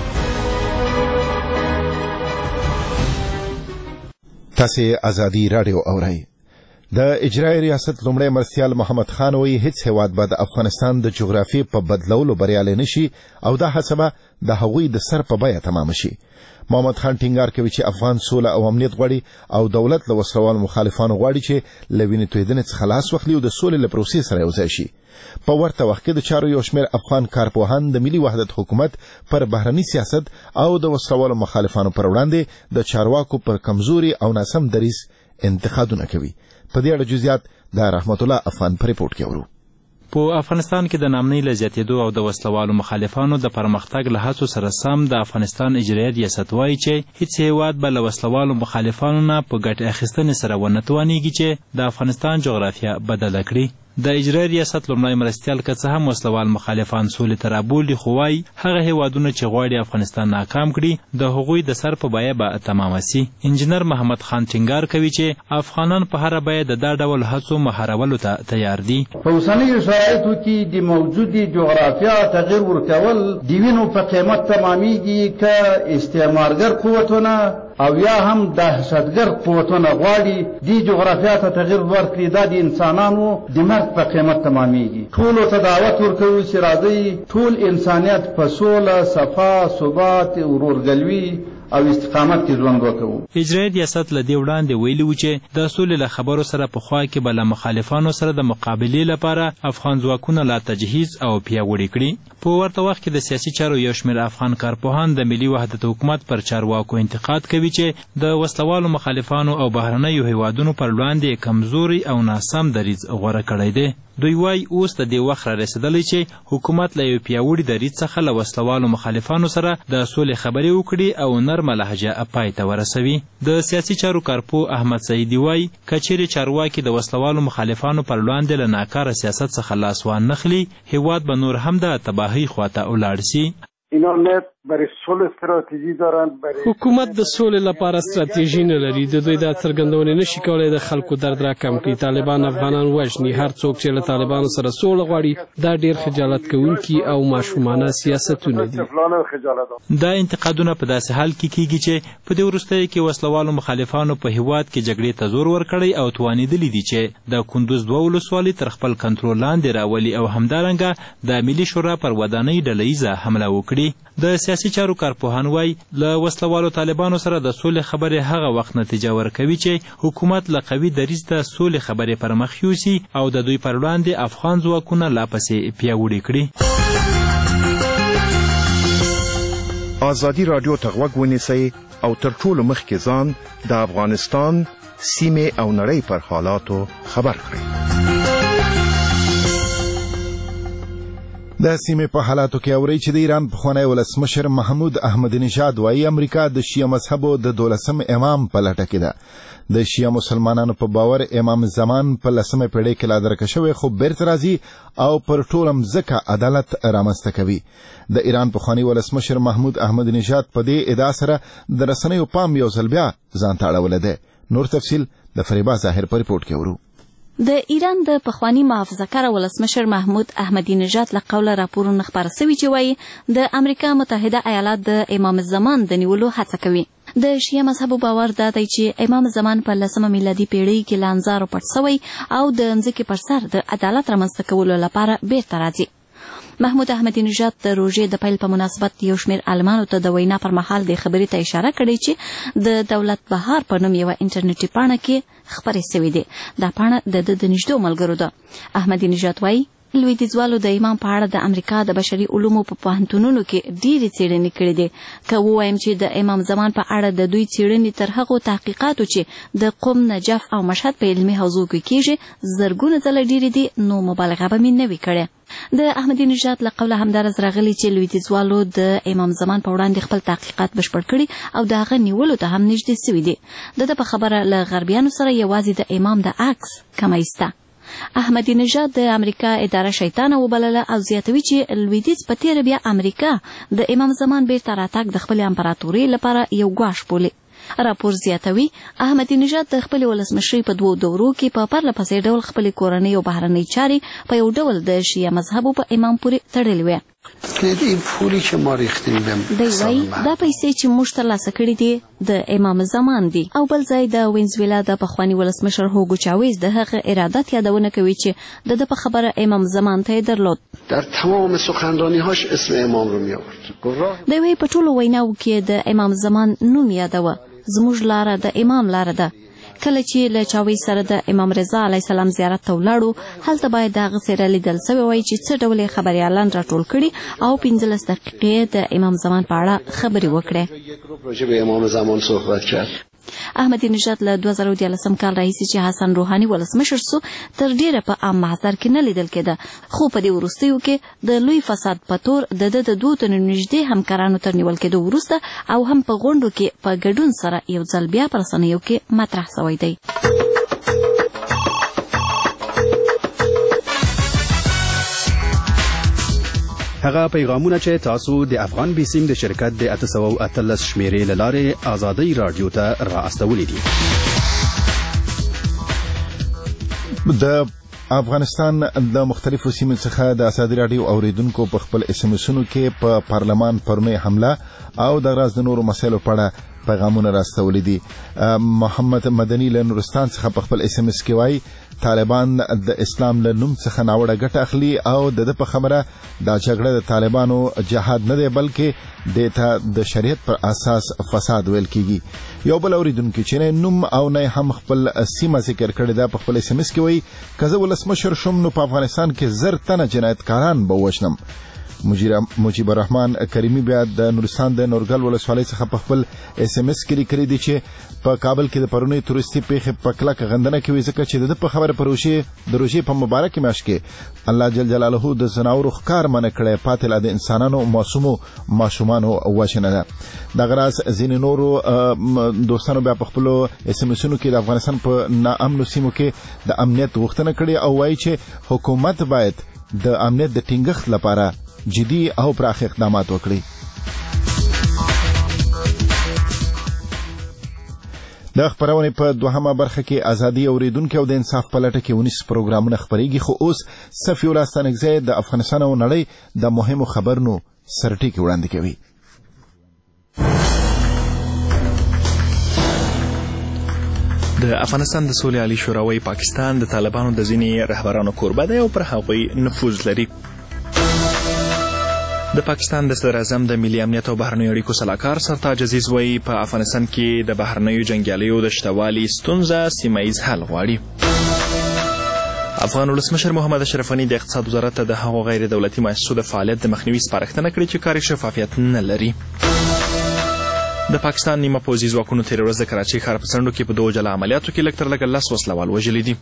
تاسې ازادي رادیو اورئ. د اجرایي ریاست لومړی مرستیال محمد خان وایي هیڅ هیواد به د افغانستان د جغرافیې په بدلولو بریالی نشي او دا هڅه به د هغوی د سر په بیه تمام شي. محمد خان ټینګار کوي چې افغان سوله او امنیت غواړي او دولت له وسلوالو مخالفانو غواړي چې له وینې تویېدنې څخه لاس واخلي او د سولې له پروسې سره یوځای شي. په ورته وخت کې د چارو یو شمېر افغان کارپوهان د ملي وحدت حکومت پر بهرني سیاست او د وسلوالو مخالفانو پر وړاندې د چارواکو پر کمزوري او ناسم دریځ انتقادونه کوي. په دې اړه جزئیات د رحمت الله افغان په ریپورت کې اورو. په افغانستان کې د نامنۍ له زیاتېدو او د وسلوالو مخالفانو د پرمختګ له هڅو سره سم د افغانستان اجرایي ریاست وایي چې هیڅ هیواد به له وسلوالو مخالفانو نه په ګټې اخیستنې سره ونه توانېږي چې د افغانستان جغرافیه بدله کړي. د اجرایي ریاست لومړی مرستیال که څه هم وسلوال مخالفان سولې ته رابولي، خو وایي هغه هیوادونه چې غواړي افغانستان ناکام کړي د هغوی د سر په بیه به تمامه سي. انجینر محمد خان ټینګار کوي چې افغانان په هره بیه د دا ډول هڅو مهارولو ته تیار دي. په اوسنیو شرایطو کې د موجودې جغرافیا تغییر ورکول د وینو په قیمت تمامیږي که استعمارګر قوتونه او یا هم دهشتګرد قوتونه غواړي دې جغرافیا ته تغییر ورکړي، دا د انسانانو د مرګ په قیمت تمامیږي. ټولو ته دعوت ورکوي چې راځئ ټول انسانیت په سوله، صفا، ثبات، ورورګلوي او استقامت کې ژوند وکړو. اجرایي ریاست له دې وړاندې ویلي و چې د سولې له خبرو سره په خوا کې به له مخالفانو سره د مقابلې لپاره افغان ځواکونه لا تجهیز او پیاوړي کړي. په ورته وخت کې د سیاسي چارو یو شمېر افغان کارپوهان د ملي وحدت حکومت پر چارواکو انتقاد کوي چې د وسلوالو مخالفانو او بهرنیو هیوادونو پر وړاندې کمزوري او ناسم دریځ غوره کړی دی. دوی وایي اوس د دې وخت را رسېدلی چې حکومت له یو پیاوړي دریځ څخه له وسلوالو مخالفانو سره د سولې خبرې وکړي او نرمه لهجه پای ته ورسوي. د سیاسي چارو کارپو احمد سعیدي وایي که چیرې چارواکي د وسلوالو مخالفانو پر وړاندې له ناکاره سیاست څخه لاس وانخلي، هیواد به نور هم د تباهۍ خواته ولاړ سي. اینا نه برای صلح استراتژی دارن. حکومت د سولې لپاره استراتیژي نه لري. د دوی دا څرګندونه نشي کولای د خلکو درد راکم کړي. طالبان افغانان وژني. هر څوک چې له طالبانو سره سوله غواړي دا ډیر خجالت کوونکي او ماشومانه سیاستونه دي. دا انتقادونه په داسې حال کې کیږي چې په دې وروستیو کې وسلوالو مخالفانو په هیواد کې جګړې ته زور ورکړی او توانېدلي دي چې د کندوز 2 ولسوالۍ تر خپل کنټرول لاندې راولي او همدارنګه د ملي شورا پر ودانۍ ډلهییزه حمله وکړي. د سیاسي چارو کارپوهان وایي له وسلوالو طالبانو سره د سولې خبرې هغه وخت نتیجه ورکوي چې حکومت له قوي دریځ د سولې خبرې پر مخ یوسي او د دوی پر وړاندې افغان ځواکونه لا پسې پیاوړي کړي. ازادي راډیو ته غوږ ونیسئ او تر ټولو مخکې ځان د افغانستان سیمې او نړۍ پر حالاتو خبر کړئ. د سیمې په حالاتو کې اوري چې د ایران پخوانی ولسمشر محمود احمدی نژاد وایي امریکا د شیعه مذهبو د 12م امام په لټه کې ده. د شیعه مسلمانانو په باور امام زمان په 10مه پیړۍ کې لا درکه شوی خو بیرته راځي او پر ټوله مځکه عدالت رامنځته کوي. د ایران پخوانی ولسمشر محمود احمدی نژاد په دې ادعا سره د رسنیو پام یو ځل بیا ځان ته اړولی دی. نور تفصیل د فریبا ظاهر په ریپورټ کې ورو. د ایران د پخوانی محافظه‌کار ولسمشر محمود احمدی نژاد له قوله راپورونه خپاره سوي چې وایي د امریکا متحده ایالات د امام زمان د نیولو هڅه کوي. د شیعه مذهبو باور دا دی چې امام زمان په 10مه میلادي پیړۍ کې لانزارو پټ سوی او د ځمکې پر سر د عدالت رامنځته کولو لپاره بیرته راځي. محمود احمدی نژاد د روژې د پیل په مناسبت یو شمېر عالمانو ته د وینا پر مهال د خبرې ته اشاره کړې چې د دولت بهار په نوم یوه انټرنیټي پاڼه کې خپرې سوې دي. دا پاڼه د نږدې ملګرو ده. احمدی نژاد وایي لویدیځوالو د امام په اړه د امریکا د بشري علومو په پوهنتونونو کې ډېرې څېړنې کړې دي. که ووایم چې د امام زمان په اړه د دوی څېړنې تر هغو تحقیقاتو چې د قم، نجف او مشهد په علمي حوزو کې کېږي زرګونه ځله ډېرې دي نو مبالغه به مې نه وي کړې. د احمدی نژاد له قوله همدارس راغلی چې لویدیځوالو د امام زمان په وړاندې خپل تحقیقات بشپړ کړي او د هغه نیولو ته هم نږدې سوي دي. د ده په خبره له غربیانو سره یوازې د امام د عکس کمی سته. احمدی نژاد د امریکا اداره شیطانه وبلله او زیاتوي چې لویدیځ په تیره بیا امریکا د امام زمان بیرته راتګ د خپلې امپراتورۍ لپاره یو ګواښ بولي. راپور زیاتوي احمدی نژاد د خپل ولسمشرۍ په 2 دورو کې په پرله پسې ډول خپل کورنۍ او بهرنۍ چارې په یو ډول د شیعه مذهبو په امام پورې تړلې وې. دی وایي دا پیسې چې موږ ترلاسه کړي دي د امام زمان دي او بل ځای د وینزویلا د پخواني ولسمشر هوګو چاویز د هغه ارادت یادونه کوي چې د په خبره امام زمان ته درلود. در تمام سخنرانی‌هاش اسم امام رو می‌آورد. دی وایي په ټولو ویناوو کې د امام زمان نوم یادوه. زموږ لاره د امام لاره ده. کله چې له چاویز سره د امام رضا علیه السلام زیارت ته ولاړو هلته باید د هغه څیره لیدل سوی وای چې څه ډول یې خبریالان راټول کړي او 15 دقیقې د امام زمان په اړه خبرې وکړې. احمدی نژاد له 2014 کال راهیسې چې حسن روحاني ولسمشر سو تر ډیره په عام محضر کې نه لیدل کېده خو په دې وروستیو کې د لوی فساد په تور د 2 تنو نږدې همکارانو تر نیول کېدو وروسته او هم په غونډو کې په ګډون سره یو ځل بیا په رسنیو کې مطرح سوی دی. هغه پیغامونه چې تاسو د افغان بیسیم د شرکت د 813 شمیرې لاره آزادۍ رادیو ته را استولې دي. د افغانستان د مختلفو سیمو څخه د آزادۍ رادیو اوریدونکو په خپل SMS-ونو کې په پارلمان پرونی حمله او د راز د نورو مسایلو په اړه پیغامونه راستولې دي. محمد مدني له نورستان څخه په خپل SMS کې وایي طالبان د اسلام له نوم څخه ناوړه ګټه اخلي او د په خبره دا جګړه د طالبانو جهاد نه دی بلکې د شریعت پر اساس فساد ویل کیږي. یو بل اوریدونکو چې نوم او نه هم خپل سیمه ذکر کړی دا په خپل SMS کې وایي که زه ولسمشر شوم نو په افغانستان کې 1000 تنه جنایتکاران به وژنم. مجيب الرحمن کریمی بیا د نورستان د نورګل ولسوالۍ څخه په خپل اس ام اس کې لیکلي دي چې په کابل کې د پرونی تورستي پیښې په کلک غندنه کوي ځکه چې د په خبره پروژې د روژې په مبارک میاشت کې الله جل جلاله د زناورو ښکار منع کړی پاتې لا د انسانانو معصومو ماشومانو وژنه ده دغه راز ځینې نورو دوستانو بیا په خپلو اس ام اسونو کې د افغانستان په ناامنو سیمو کې د امنیت غوښتنه کړې او وایي چې حکومت باید د امنیت د ټینګښت لپاره جدي او پراخ اقدامات وکړي. د خبرونې په دوهمه برخه کې ازادي اوریدونکو او د انصاف په لټه کې 19 پروګرامونه خبريږي خو اوس صفي ولاستانګزه د افغانستان او نړۍ د مهمو خبرونو سرټیکي وړاندې کوي. د افغانستان د سولې عالی شورا پاکستان د طالبانو د ځینې رهبرانو کوربه دی او پر هغوی نفوذ لري. د پاکستان د صدر اعظم د ملي امنیت او بهرنیو اړیکو سلاکار سرتاج عزیز وایي په افغانستان کې د بهرنیو جنګیالیو د شتوالي ستونزه سیمه ییز حل غواړي. افغان ولسمشر محمد اشرف غني د اقتصاد وزارت ته د هغو غیر دولتي مؤسسو د فعالیت د مخنیوي سپارښتنه کړې چې کاري شفافیت نه لري. د پاکستان نیمه پوځي ځواکونو تېره ورځ د کراچۍ ښار په څنډو کې په 2 جلا عملیاتو کې لږ تر لږه 10 وسلوال وژلي دي.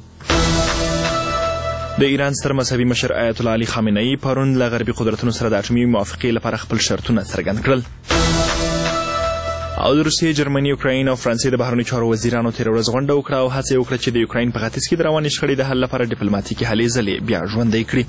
د ایران ستر مذهبي مشر آیت الله علي خامنه‌ای پرون له غربي قدرتونو سره د اټومي موافقې لپاره خپل شرطونه څرګند کړل. او د روسیې، جرمني، اوکراین او فرانسې د بهرنیو چارو وزیرانو تېره ورځ غونډه وکړه او هڅه وکړه چې د یوکراین په ختیځ کې د روانې شخړې د حل لپاره ډیپلوماتیکي هلې ځلې بیا ژوندۍ کړي.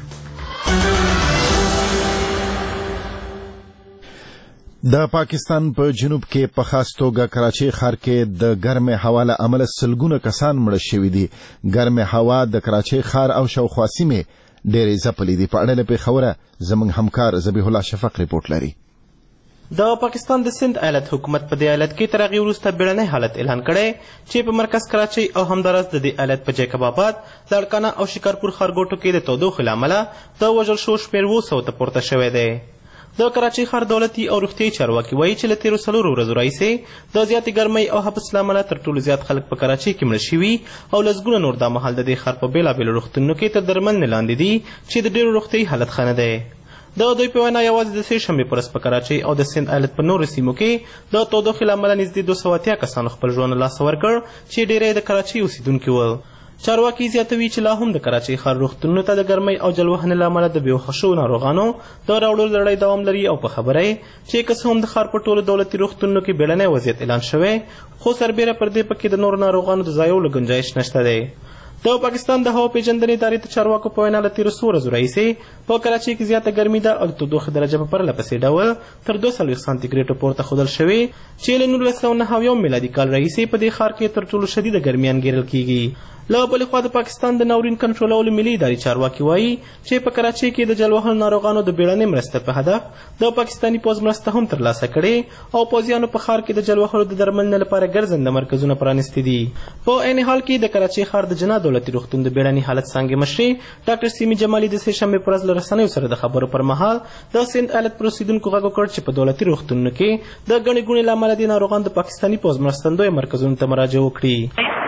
د پاکستان په جنوب کې په خاص توګه کراچۍ ښار کې د ګرمې هوا له امله سلګونه کسان مړه شوي دي. ګرمې هوا د کراچۍ ښار او شاوخوا سیمې ډېرې ځپلې دي. په اړه له پېښوره زموږ همکار ذبیح الله شفق ریپورټ لري. د پاکستان د سند ایالت حکومت په دې ایالت کې تر هغې وروسته بیړنی حالت اعلان کړی چې په مرکز کراچۍ او همداراز د دې ایالت په جیکب آباد، لاړکانه او شکارپور ښارګوټو کې د تودوخې له امله د وژل شوو شمېر 700 ته پورته شوی دی. د کراچۍ ښار دولتي او روغتیایي چارواکي وایي چې له تېرو 4 ورځو راهیسې د زیاتې ګرمۍ او حبس له امله تر ټولو زیات خلک په کراچۍ کې مړه شوي او لسګونه نور دا مهال د دې ښار په بېلابېلو روغتونونو کې تر درملنې لاندې دي چې د ډېرو روغتیایي حالت ښه نه دی. د دوی په وینا یوازې د سې شنبې په ورځ په کراچۍ او د سند ایالت په نورو سیمو کې د تودوخې له امله نږدې 280 کسانو خپل ژوند له لاسه ورکړ چې ډېری د کراچۍ اوسېدونکي ول. چارواکي زیاتوي چې لا هم د کراچۍ ښار روغتونونو ته د ګرمۍ او جلوهنې له امله د بېهوښه شوو ناروغانو د راوړلو لړۍ دوام لري او په خبره یې چې که څه هم د ښار په ټولو دولتي روغتونونو کې بیړنی وضعیت اعلان شوی خو سربیره پر دې پکې د نورو ناروغانو د ځایولو گنجایش نشته دی. د پاکستان د هوا پیژندنې ادارې ته چارواکو په وینا له تېرو 4 ورځو راهیسې په کراچۍ کې زیاته ګرمي ده او د تودوخې درجه په پرله پسې ډول تر 240 سانتیګریډو پورته ښودل شوې چې له 1991 میلادي کال راهیسې په دې ښار کې تر ټولو شدیده ګرمي انګیرل کیږي. له بلې خوا د پاکستان د ناورین کنټرولولو ملي ادارې چارواکي وایي چې په کراچۍ کې د جلوهلو ناروغانو د بیړنۍ مرستې په هدف د پاکستاني پوځ مرسته هم ترلاسه کړې او پوځیانو په ښار کې د جلوهلو د درملنې لپاره ګرځنده مرکزونه پرانیستي دي. په عین حال کې د کراچۍ ښار د جنا دولتي روغتون د بیړني حالت څانګې مشرې ډاکټر سیمي جمالي د سې شنبې په ورځ له رسنیو سره د خبرو پر مهال د سند ایالت پر اوسېدونکو غږ وکړ چې په دولتي روغتونونو کې د ګڼې ګوڼې له امله دې ناروغان د پاکستاني پوځ مرستندویه مرکزونو ته مراجعه وکړي.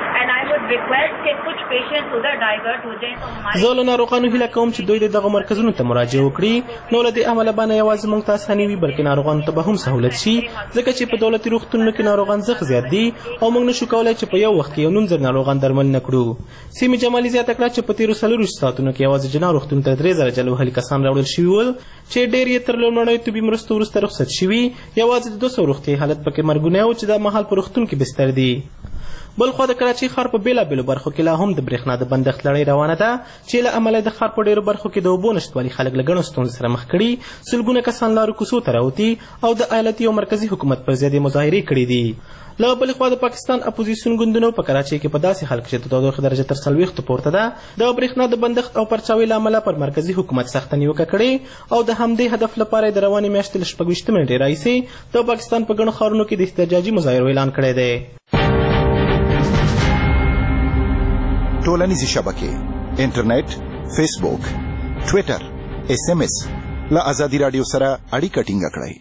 زه له ناروغانو هیله کوم چې دوی د دغه مرکزونو ته مراجعه وکړي نو له دې امله به نه یوازې موږ ته اساني وي بلکې ناروغانو ته به هم سهولت شي ځکه چې په دولتي روغتونونو کې ناروغان زغ زیات دي او موږ نشو کولی چې په یو وخت کې 19 ناروغان درملنه کړو. سیمې جمالي زیاته کړه چې په تېرو 4 ساعتونو کې یوازې جنا روغتون ته 3000 جلوهلي کسان راوړل شوي ول چې ډېر یې تر لومړنیو طبي مرستو وروسته رخصت شوي. یوازې د 200 روغتیایي حالت پکې مرګونی و چې دا مهال په روغتون کې بستر دي. بل خوا د کراچۍ ښار په بېلابېلو برخو کې لا هم د برېښنا د بندښت لړۍ روانه ده چې له امله د ښار په ډېرو برخو کې د اوبو نشتوالي خلک له ګڼو ستونزو سره مخ کړي. سلګونه کسان لارو کوڅو ته راوتي او د ایالتي او مرکزي حکومت پر ضد یې مظاهرې کړي دي. له بلې خوا د پاکستان اپوزیسیون ګوندونو په کراچۍ کې په داسې حال کې چې د تودوخې درجه تر 40 پورته ده د برېښنا د بندښت او پرچاوۍ له امله پر مرکزي حکومت سخته نیوکه کړې او د همدې هدف لپاره د روانې میاشتې له 26 نیټې راهیسې د پاکستان په ګڼو ښارونو کې د احتجاجي مظاهرو اعلان کړی دی. ټولنیزې شبکې انټرنیټ، فیسبوک، ټویټر، اس ام اس له ازادي راډیو سره اړیکه ټینګه کړئ.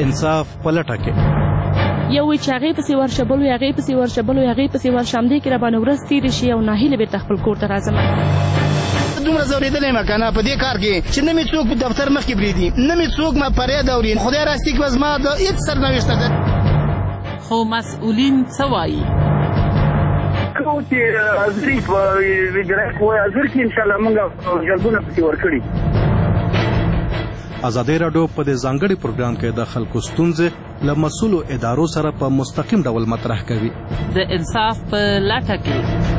انصاف په لټه کې. یو وی چې هغې پسې ورشه، بل وی هغې پسې ورشه، بل وی هغې پسې ورشه، همدې کې راباندې ورځ تېرې شي او ناهیلې بېرته خپل کور ته راځم. دومره ځورېدلی یم که نه په دې کار کې چې نه مې څوک په دفتر مخکې پرېږدي، نه مې څوک ما فریاد اوري. خدای راستي که زما د هېڅ سرنوشته ده. خو مسؤلین څه وایي؟ کوم چې حاضري په اجرایه قوه حاضر کړي انشاءالله موږ جلبونه پسې ورکړي. ازادي راډیو په دې ځانګړي پروګرام کې د خلکو ستونزې له مسؤلو ادارو سره په مستقیم ډول مطرح کوي. د انصاف په لټه کې.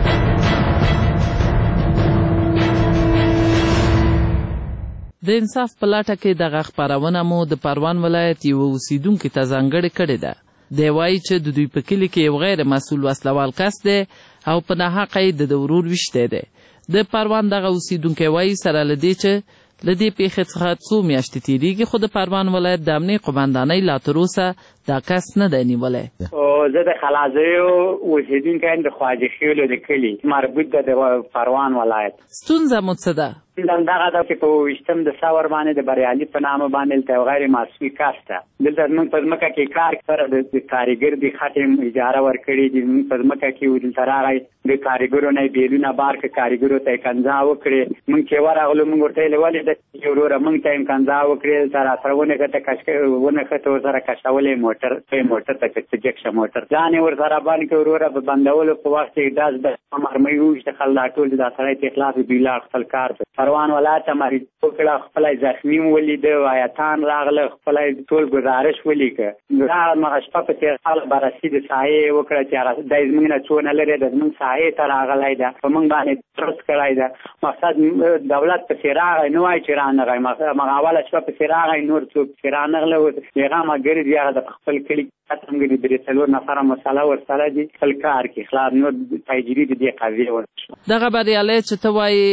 د انصاف په لټه کې دغه خپرونه مو د پروان ولایت یو اوسیدونکي ته ځانګړې کړې ده. دی وایي چې د دوی په کلي کې یو غیر مسؤل وسلوال کس دی او په ناحقه یې د ورور ویشتی دی. د پروان دغه اوسیدونکی وایي سره له دې چې له دې پیښې څخه څو میاشتې تېرېږي خو د پروان ولایت د امنیې قومندانۍ لا تراوسه دا کس نه دی نیولی. زه د خلازیو اوسېدونکی یم د خواجه خیلو د کلي مربوط ده د پروان ولایت. ستونزه مو څه ده؟ دغه ده چې په 20 دسمبر باندې د بریالي په نامه باندې دلته یو غیر مسؤل کس ده. دلته زموږ په ځمکه کې کار سره د کارګر د خټې اجاره ورکړې دي. زموږ په ځمکه کې دلته راغی د کارګرو نه بیلونه بار که کارګرو ته یې کنځا وکړې. موږ چې ورغلو موږ ورته ویلې ولې ده چې وروره موږ ته یې کنځا وکړې دلته راسره ونښته ورسره کشولې موټر ته جک شه موټر ځان یې ورسره بند کړ وروره په بندولو په وخت کې داس د مرمۍ وویشته خل دا ټول دا سړی ته خلاف دوی لاړ خپل کار ته. پروان ولایت مریض وکړه، خپله زخمي ولیده، وایتان راغله، خپله ټول ګزارش ولیکه. همغه شپه په تېر کال بررسي د ساحې وکړه چې هغه دی زموږ نه څونه لرې ده، زموږ ساحې ته راغلی ده، په موږ باندې ترس کړی ده. مقصد دولت پسې راغی نه وایي چې رانغی، همغه اوله شپه پسې راغی، نور څوک پسې رانغله بېغمه ګرځي. هغه د خپل کلي څنګه درې څلور نفره مسله ورسره دي خپل کار کې خلاف نور تجربې د دې قضیې ورشو. دغه بریالی چې ته وایې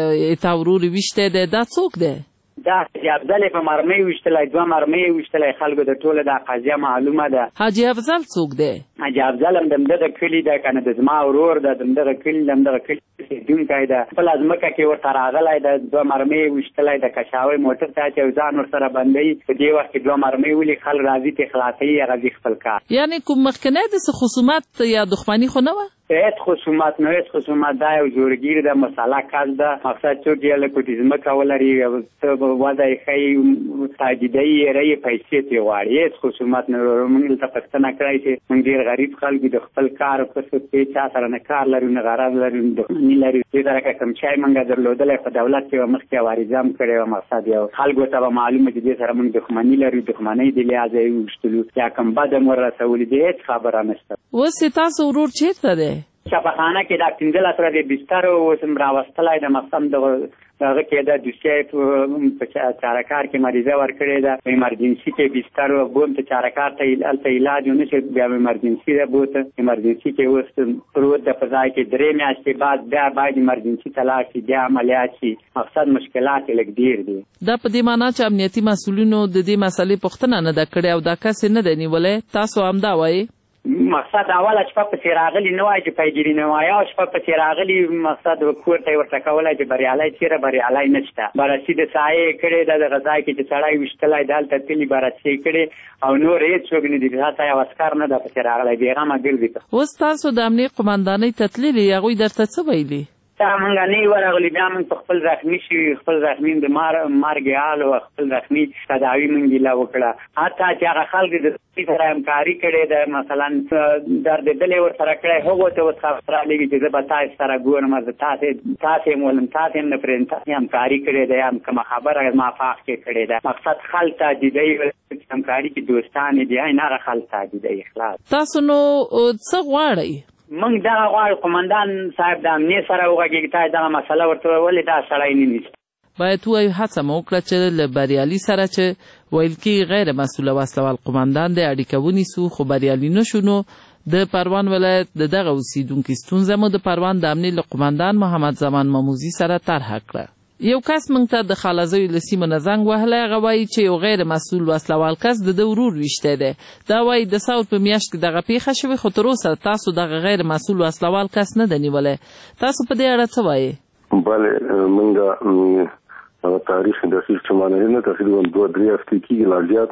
تا ورور ویشتی دی دا څوک دی؟ دا حاجي افضل په مرمۍ ویشتلی، 2 مرمۍ ویشتلی. خلکو د ټوله دا قضیه معلومه ده. حاجي افضل څوک دی؟ حاجي افضل هم د همدغه کلي ده که نه، د زما ورور ده، د همدغه کلي اوسېدونکی ده. خپله ځمکه کې ورته راغلی ده، 2 مرمۍ ویشتلی د کشاوی موټر ته چې ځان ورسره بندوي. په دې وخت کې 2 مرمۍ ولي خل راځي ته خلاصوي هغه ځي خپل کار. یعنې کوم مخکنی داسې خصومت یا دښمني خو نه وه؟ هیڅ خصومت نه، هیڅ خصومت. دا یو جوړګیر ده، مسله کس ده. مقصد څوک یې لکه د ځمکه ولري څه وضع یې ښایي تاجیده یې یې پیسې ترې غواړي. هیڅ خصومت نه. موږ دلته پوښتنه کړی چې موږ ډېر غریب خلک د خپل کار په چا سره نه کار لرو نه غرض لرو نه دښمني لرو. دې سره که کوم شی موږ درلودلی په دولت کې به مخکې عوارضه هم کړې وه. مقصد یو خلکو ته به معلومه چې دې سره موږ دښمني لرو، دښمنۍ د لحاظه یې وویشتلو یا کوم بد هم وررسولي. دې هېڅ خبره نشته. اوس یې تاسو ورور چېرته دی؟ چاپخانه کې دا 15 سره د بستر اوس هم راوستلی ده. مقصد دغه کې ده دوسیه په چارهکار کې مریضه ورکړې ده. په ایمرجنسي کې بستر بوم ته چارهکار ته هلته علاج ونه شي، بیا ایمرجنسي ده بوته. ایمرجنسي کې اوس پروت ده په ځای کې 3 میاشتې بعد بیا باید ایمرجنسي ته لاړ شي، بیا عملیات شي. مقصد مشکلات یې لږ ډېر دي. دا په دې معنا چې امنیتي مسؤلینو د دې مسلې پوښتنه نه ده کړې او دا کس یې نه دی نیولی. تاسو همدا وایي؟ مقصد اوله شپه پسې راغلي نه وایي چې پیګیري نه وایي، او شپه پسې راغلي مقصد کور ته یې ورته کولی چې بریالی چېرې بریالی نشته. بررسي د ساحې یې کړې ده، دغه ځای کې چې سړی ویشتلی ده هلته تلي بررسي یې کړې او نور هېڅ څوک نه دي. هلته یو عسکر نه ده پسې راغلی، بېغمه ګرځي. اوس تاسو د امنیې قومندانۍ ته تللي، هغوی درته څه ویلي؟ موږ نه یې ورغلي، بیا موږ په خپل زخمي شوي، خپل زخمي د مرګ حال او خپل زخمي تداوي موږ له وکړه. حتی چې هغه خلک د دوی سره همکاري کړې ده، مثلا دردېدلې ورسره کړی، هغو ته اوس خبر رالېږي چې زه به تاسې سره ګورم، زه تاسې هم ولم، تاسې هم نه پرېږدم، تاسې همکاري کړې ده یا کومه خبره ما فاق کې کړې ده. مقصد خل تهدیدوي، همکاري کې دوستانې دي، هغه خل تهدیدوي. خلاص تاسو نو څه غواړئ؟ موږ دغه غواړو قومندان صاحب د امنیې سره وغږېږي، تا دغه مسله ورته ولې دا سړی نه نیسي. باید ووایو هڅه مو وکړه چې له بریالي سره چې ویل کېږي غیر مسؤله وسلوال قومندان دی اړیکه ونیسو، خو بریالي نه شو نو د پروان ولایت د دغه اوسیدونکي ستونزه مو د پروان د امنیې له قومندان محمد زمان ماموزي سره طرحه کړه. یو کس موږ ته د خالزیو له سیمو نه زنګ وهلی، هغه وایي چې یو غیر مسؤل وسلوال کس د ده ورور ویشتی دی. دا وایي د ثور په میاشت کې دغه پیښه شوې، خو تر اوسه تاسو دغه غیر مسؤل وسلوال کس نه دی نیولی. تاسو په دې اړه څه وایي؟ بله موږ تاریخ داسې چې معنی نه تقریبا 2-3 هفتې کېږي لا زیات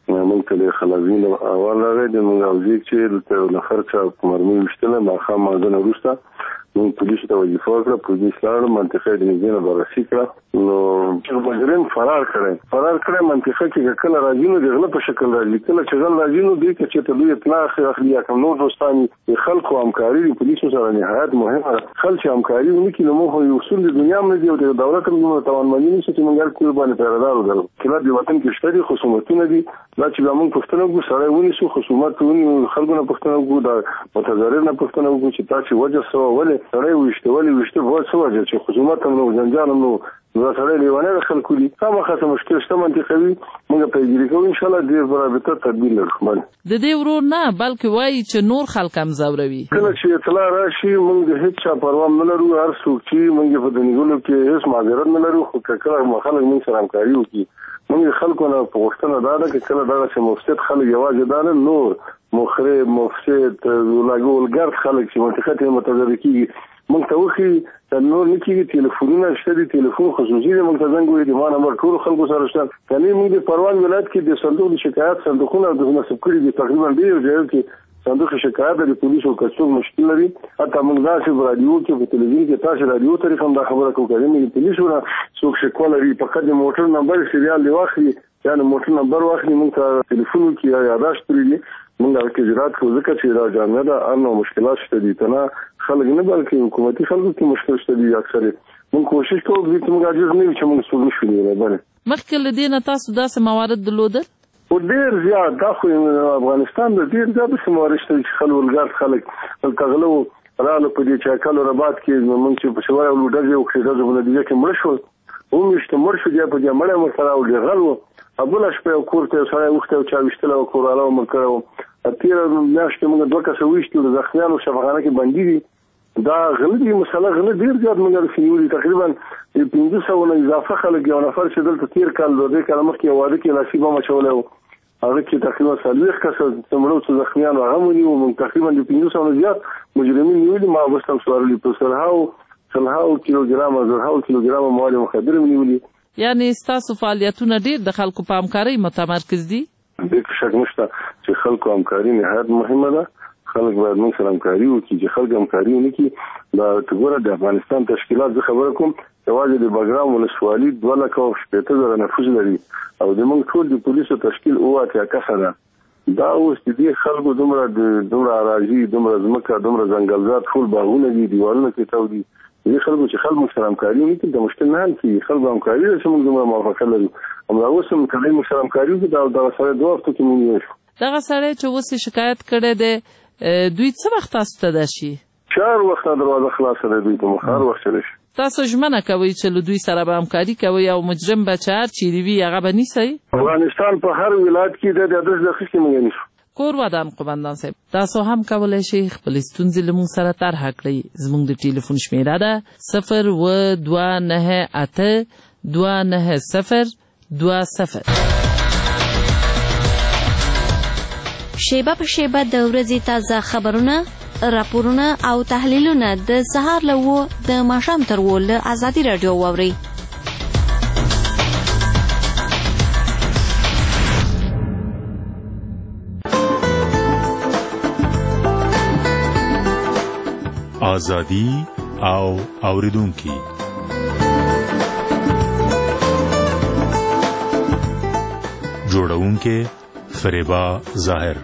موږ ته د خلازین اول راغی د موږ اوځي چې ته نفر چا مرمي وشتله ما خام مازن وروسته موږ پولیسو ته وظیفه ورکړه پولیس لاړ منطقه د نږدې نه بررسي کړه نو مجرم فرار کړی منطقه کې کله راځي نو د غله په شکل راځي کله چې غل راځي نو دوی چې ته دوی اطلاع اخلي یا کوم نور دوستان د خلکو همکاري د پولیسو سره نهایت مهمه ده خلک همکاري ونکړي نو موږ یو اصول د دنیا نه دی او د دولت هم توانمنۍ نشي چې موږ کول باندې پیردار وګرځو کله د وطن کې شته خصومتونه دي دا چې موږ پښتنو کو سره ونیسو خصومت ونیو خلکو نه پښتنو کو دا متضرر نه پښتنو کو چې تاسو وجه سو ولې سره وشته وو څه وجه چې خصومت هم نو جنجال هم نو سره لیوانه خلکو دي خامخا مشکل شته منطقوي موږ پیګری کوو ان شاء الله دې برابر تدبیر لرو د دې ورور نه بلکې وایي چې نور خلک هم زوروي کله چې اطلاع راشي موږ د هیڅ چا پروا نه لرو هر څوک چې موږ په دنیګلو کې هیڅ معذرت نه لرو خو کله خلک موږ سره همکاري وکړي موږ خلکو نه پوښتنه دا ده چې کله دا چې مفسد خلک یوازې دا نه نور مخرب مفسد لاګولګر خلک چې منطقه متضرر کیږي موږ ته وخی نور نکیږي ټلیفونونه شته دي ټلیفون خصوصي دی موږ ته زنګ وي د ما نمبر ټول خلکو سره شته کله موږ د پروان ولایت کې د صندوق د شکایت صندوقونه د نسب کړي دي تقریبا ډیر ځای کې صندوق شکایت د پولیسو کڅوړ مشکل لري حتی موږ دا چې رادیو کې په تلویزیون کې تاسو رادیو طریقه هم دا خبره کوو چې پولیسو نه څوک شکوه لري فقط د موټر نمبر سریال دی واخلي یعنی موټر نمبر واخلي موږ ته ټلیفون کې یاداشت کړی موږ د اجرات کوو ځکه چې دا جامه ده انو مشکلات شته دي ته خلک نه بلکې حکومتي خلکو کې مشکل شته دي اکثر موږ کوشش کوو چې موږ عاجز نه یو چې موږ څه نشو نه مخکې له دې نه تاسو داسې موارد درلودل او ډیر زیات دا خو افغانستان د ډیر زیات موارد شته چې خلک خلک تغلو رالو په دې چې کله رباط کې موږ چې په شواره ولودل یو کې د نتیجه کې مړ شو او مشته مړ شو په دې مړ مسره او ډیر غلو ابل شپه کور ته سره وخت او چا وشتل او کور علاوه مکرو اتیر میاشتې موږ دوه کسه وشتل د زخمیانو شفاخانه کې بندي دي دا غلطي مسله غلط ډیر زیات موږ فیولي تقریبا 500 نه اضافه خلک یو نفر چې دلته تیر کال دوه کال مخکې واده کې نصیبه مچوله هغه کې تقریبا 40 کسه څومره څو زخمیانو هغه ونیو موږ تقریبا 500 نه زیات مجرمین نیولي ما وستم سوارلي په سلهاو کیلوګرام مواد مخدر نیولي یعنی ستاسو فعالیتونه ډیر د خلکو په همکارۍ متمرکز دي د شک نشته چې خلکو همکاري نهایت مهمه ده خلک باید موږ سره همکاري وکړي چې خلک همکاري ونکړي دا څنګه د افغانستان تشکیلات زه خبره کوم یوازې د بګرام ولسوالۍ 2,70,000 نفوس لري او د موږ ټول د پولیسو تشکیل 8 کسه ده دا اوس د دې خلکو دومره اراضي دومره ځمکه دومره ځنګلزاد ټول باغونه دي دیوالونه کې تاو دي دې خلکو چې خلک سره همکاري وکړي د مشکل نه حل کیږي خلک همکاري چې موږ دومره موافقه لرو همدا اوس هم کله موږ سره همکاري وکړو دا سره دوه وخت کې موږ یو دغه سره چې اوس شکایت کړي دي دوی څه وخت تاسو ته دشي 4 وخت دروازه خلاصه ده دوی ته مخار وخت شي تاسو ژمنه کوي چې له دوی سره به همکاري کوي او مجرم به چار چیرې وي هغه به نیسي افغانستان په هر ولایت کې د دې د خښتې موږ نیسو کور ودان قومندان صاحب تاسو هم کولای شئ خپل ستونزې له موږ سره طرح کړئ زموږ د ټلیفون شمیره ده 029829020 شیبه په شیبه د ورځې تازه خبرونه راپورونه او تحلیلونه د سهار له 9 د ماښام تر 10 له ازادي رادیو واورئ آزادی او اوریدونکي جوړونکي فریبا ظاهر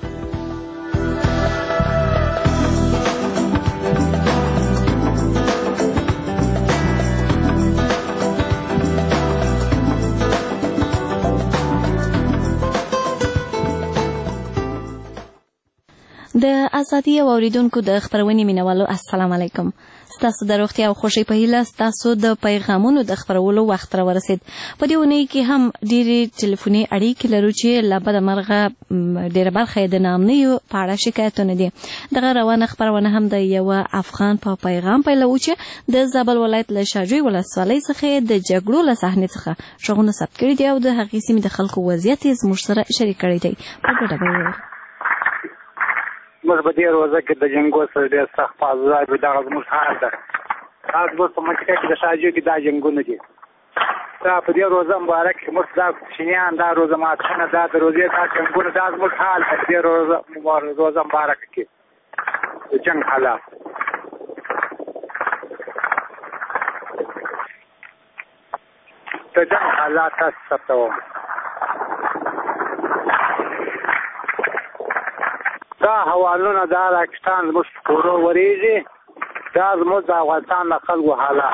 د ازادي اوریدونکو د خبرونې مینوالو السلام علیکم ستاسو د روغتیا او خوشي په هیله ستاسو د پیغامونو د خبرولو وخت را ورسید په دې ونې کې هم ډېری ټلیفوني اړیکې لرو چې له بده مرغه ډېره برخه د نامنیو په اړه شکایتونه دي دغه روانه خبرونه هم د یو افغان په پیغام پیلو چې د زابل ولایت له شاجوی ولسوالۍ څخه د جګړو له صحنې څخه شغونه ثبت کړي دي او د هغې سیمې د خلکو وضعیت یې زموږ سره شریک کړی دی په ګډه به موږ په دې روزه کې د جنګو سره ډېر سخت فاصله وي دغه زموږ حال ده خاص به په منطقه کې د شاجوی کې دا جنګونه دي دا په دې روزه مبارک کې موږ دا کوچنیان دا روزه ماتونه دا د روزې دا جنګونه دا زموږ حال په دې روزه مبارک کې د جنګ حالات د جنګ حالات تاسو ثبتوم دا حوالونه دا پاکستان زموږ په کورو ورېږي دا زموږ د افغانستان د خلکو حالات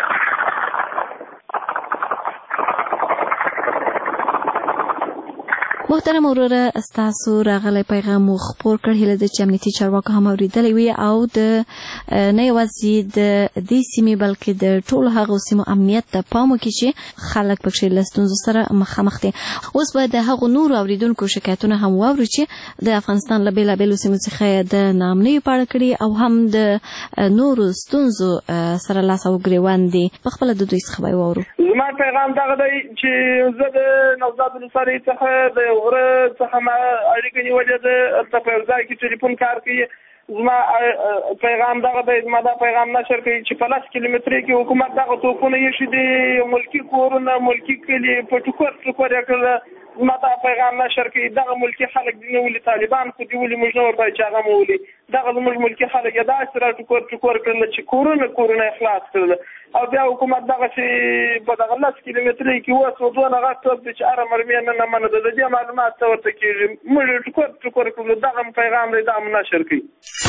محترم وروره ستاسو راغلی پیغام مو خپور کړ هیله ده چې امنیتي چارواکو هم اورېدلی وي او د نه یوازې د دې سیمې بلکې د ټولو هغو سیمو امنیت ته پام وکړي چې خلک پکښې له ستونزو سره مخامخ دي. اوس به د هغو نورو اورېدونکو شکایتونه هم واورو چې د افغانستان له بېلابېلو سیمو څخه د ناامنیو په اړه کړي او هم د نورو ستونزو سره لاس او ګرېوان دي. پخپله د دوی څخه به یې واورو. زما پیغام دغه دی چې زه د نوزاد ولسوالۍ څخه د غره څخه ما اړیکه نیولې ده هلته په یو ځای کې ټلیفون کار کوي. زما پیغام دغه دی زما دا پیغام نشر کوي چې په 10 کیلومترۍ کې حکومت دغه توپونه ایښي دي ملکي کورونه ملکي کلي په ټوکر ټوکر یې کړل. زما دا پیغام نشر کوي دغه ملکي خلک دي نه ولي طالبان خو دي ولي موږ نه ورته چې هغه مو ولي دغه زموږ ملکي خلک یې داسې را ټوکر ټوکر کړل چې کورونه اخلاص کړل او بیا حکومت دغه چې په دغه 10 کیلومترۍ کې اوس دونه غټ توپ دی چې هره مرمۍ نه منه د دې معلومات ته ورته کېږي موږ ټوکر ټوکر کړلو دغه پیغام دی دا نشر کوي.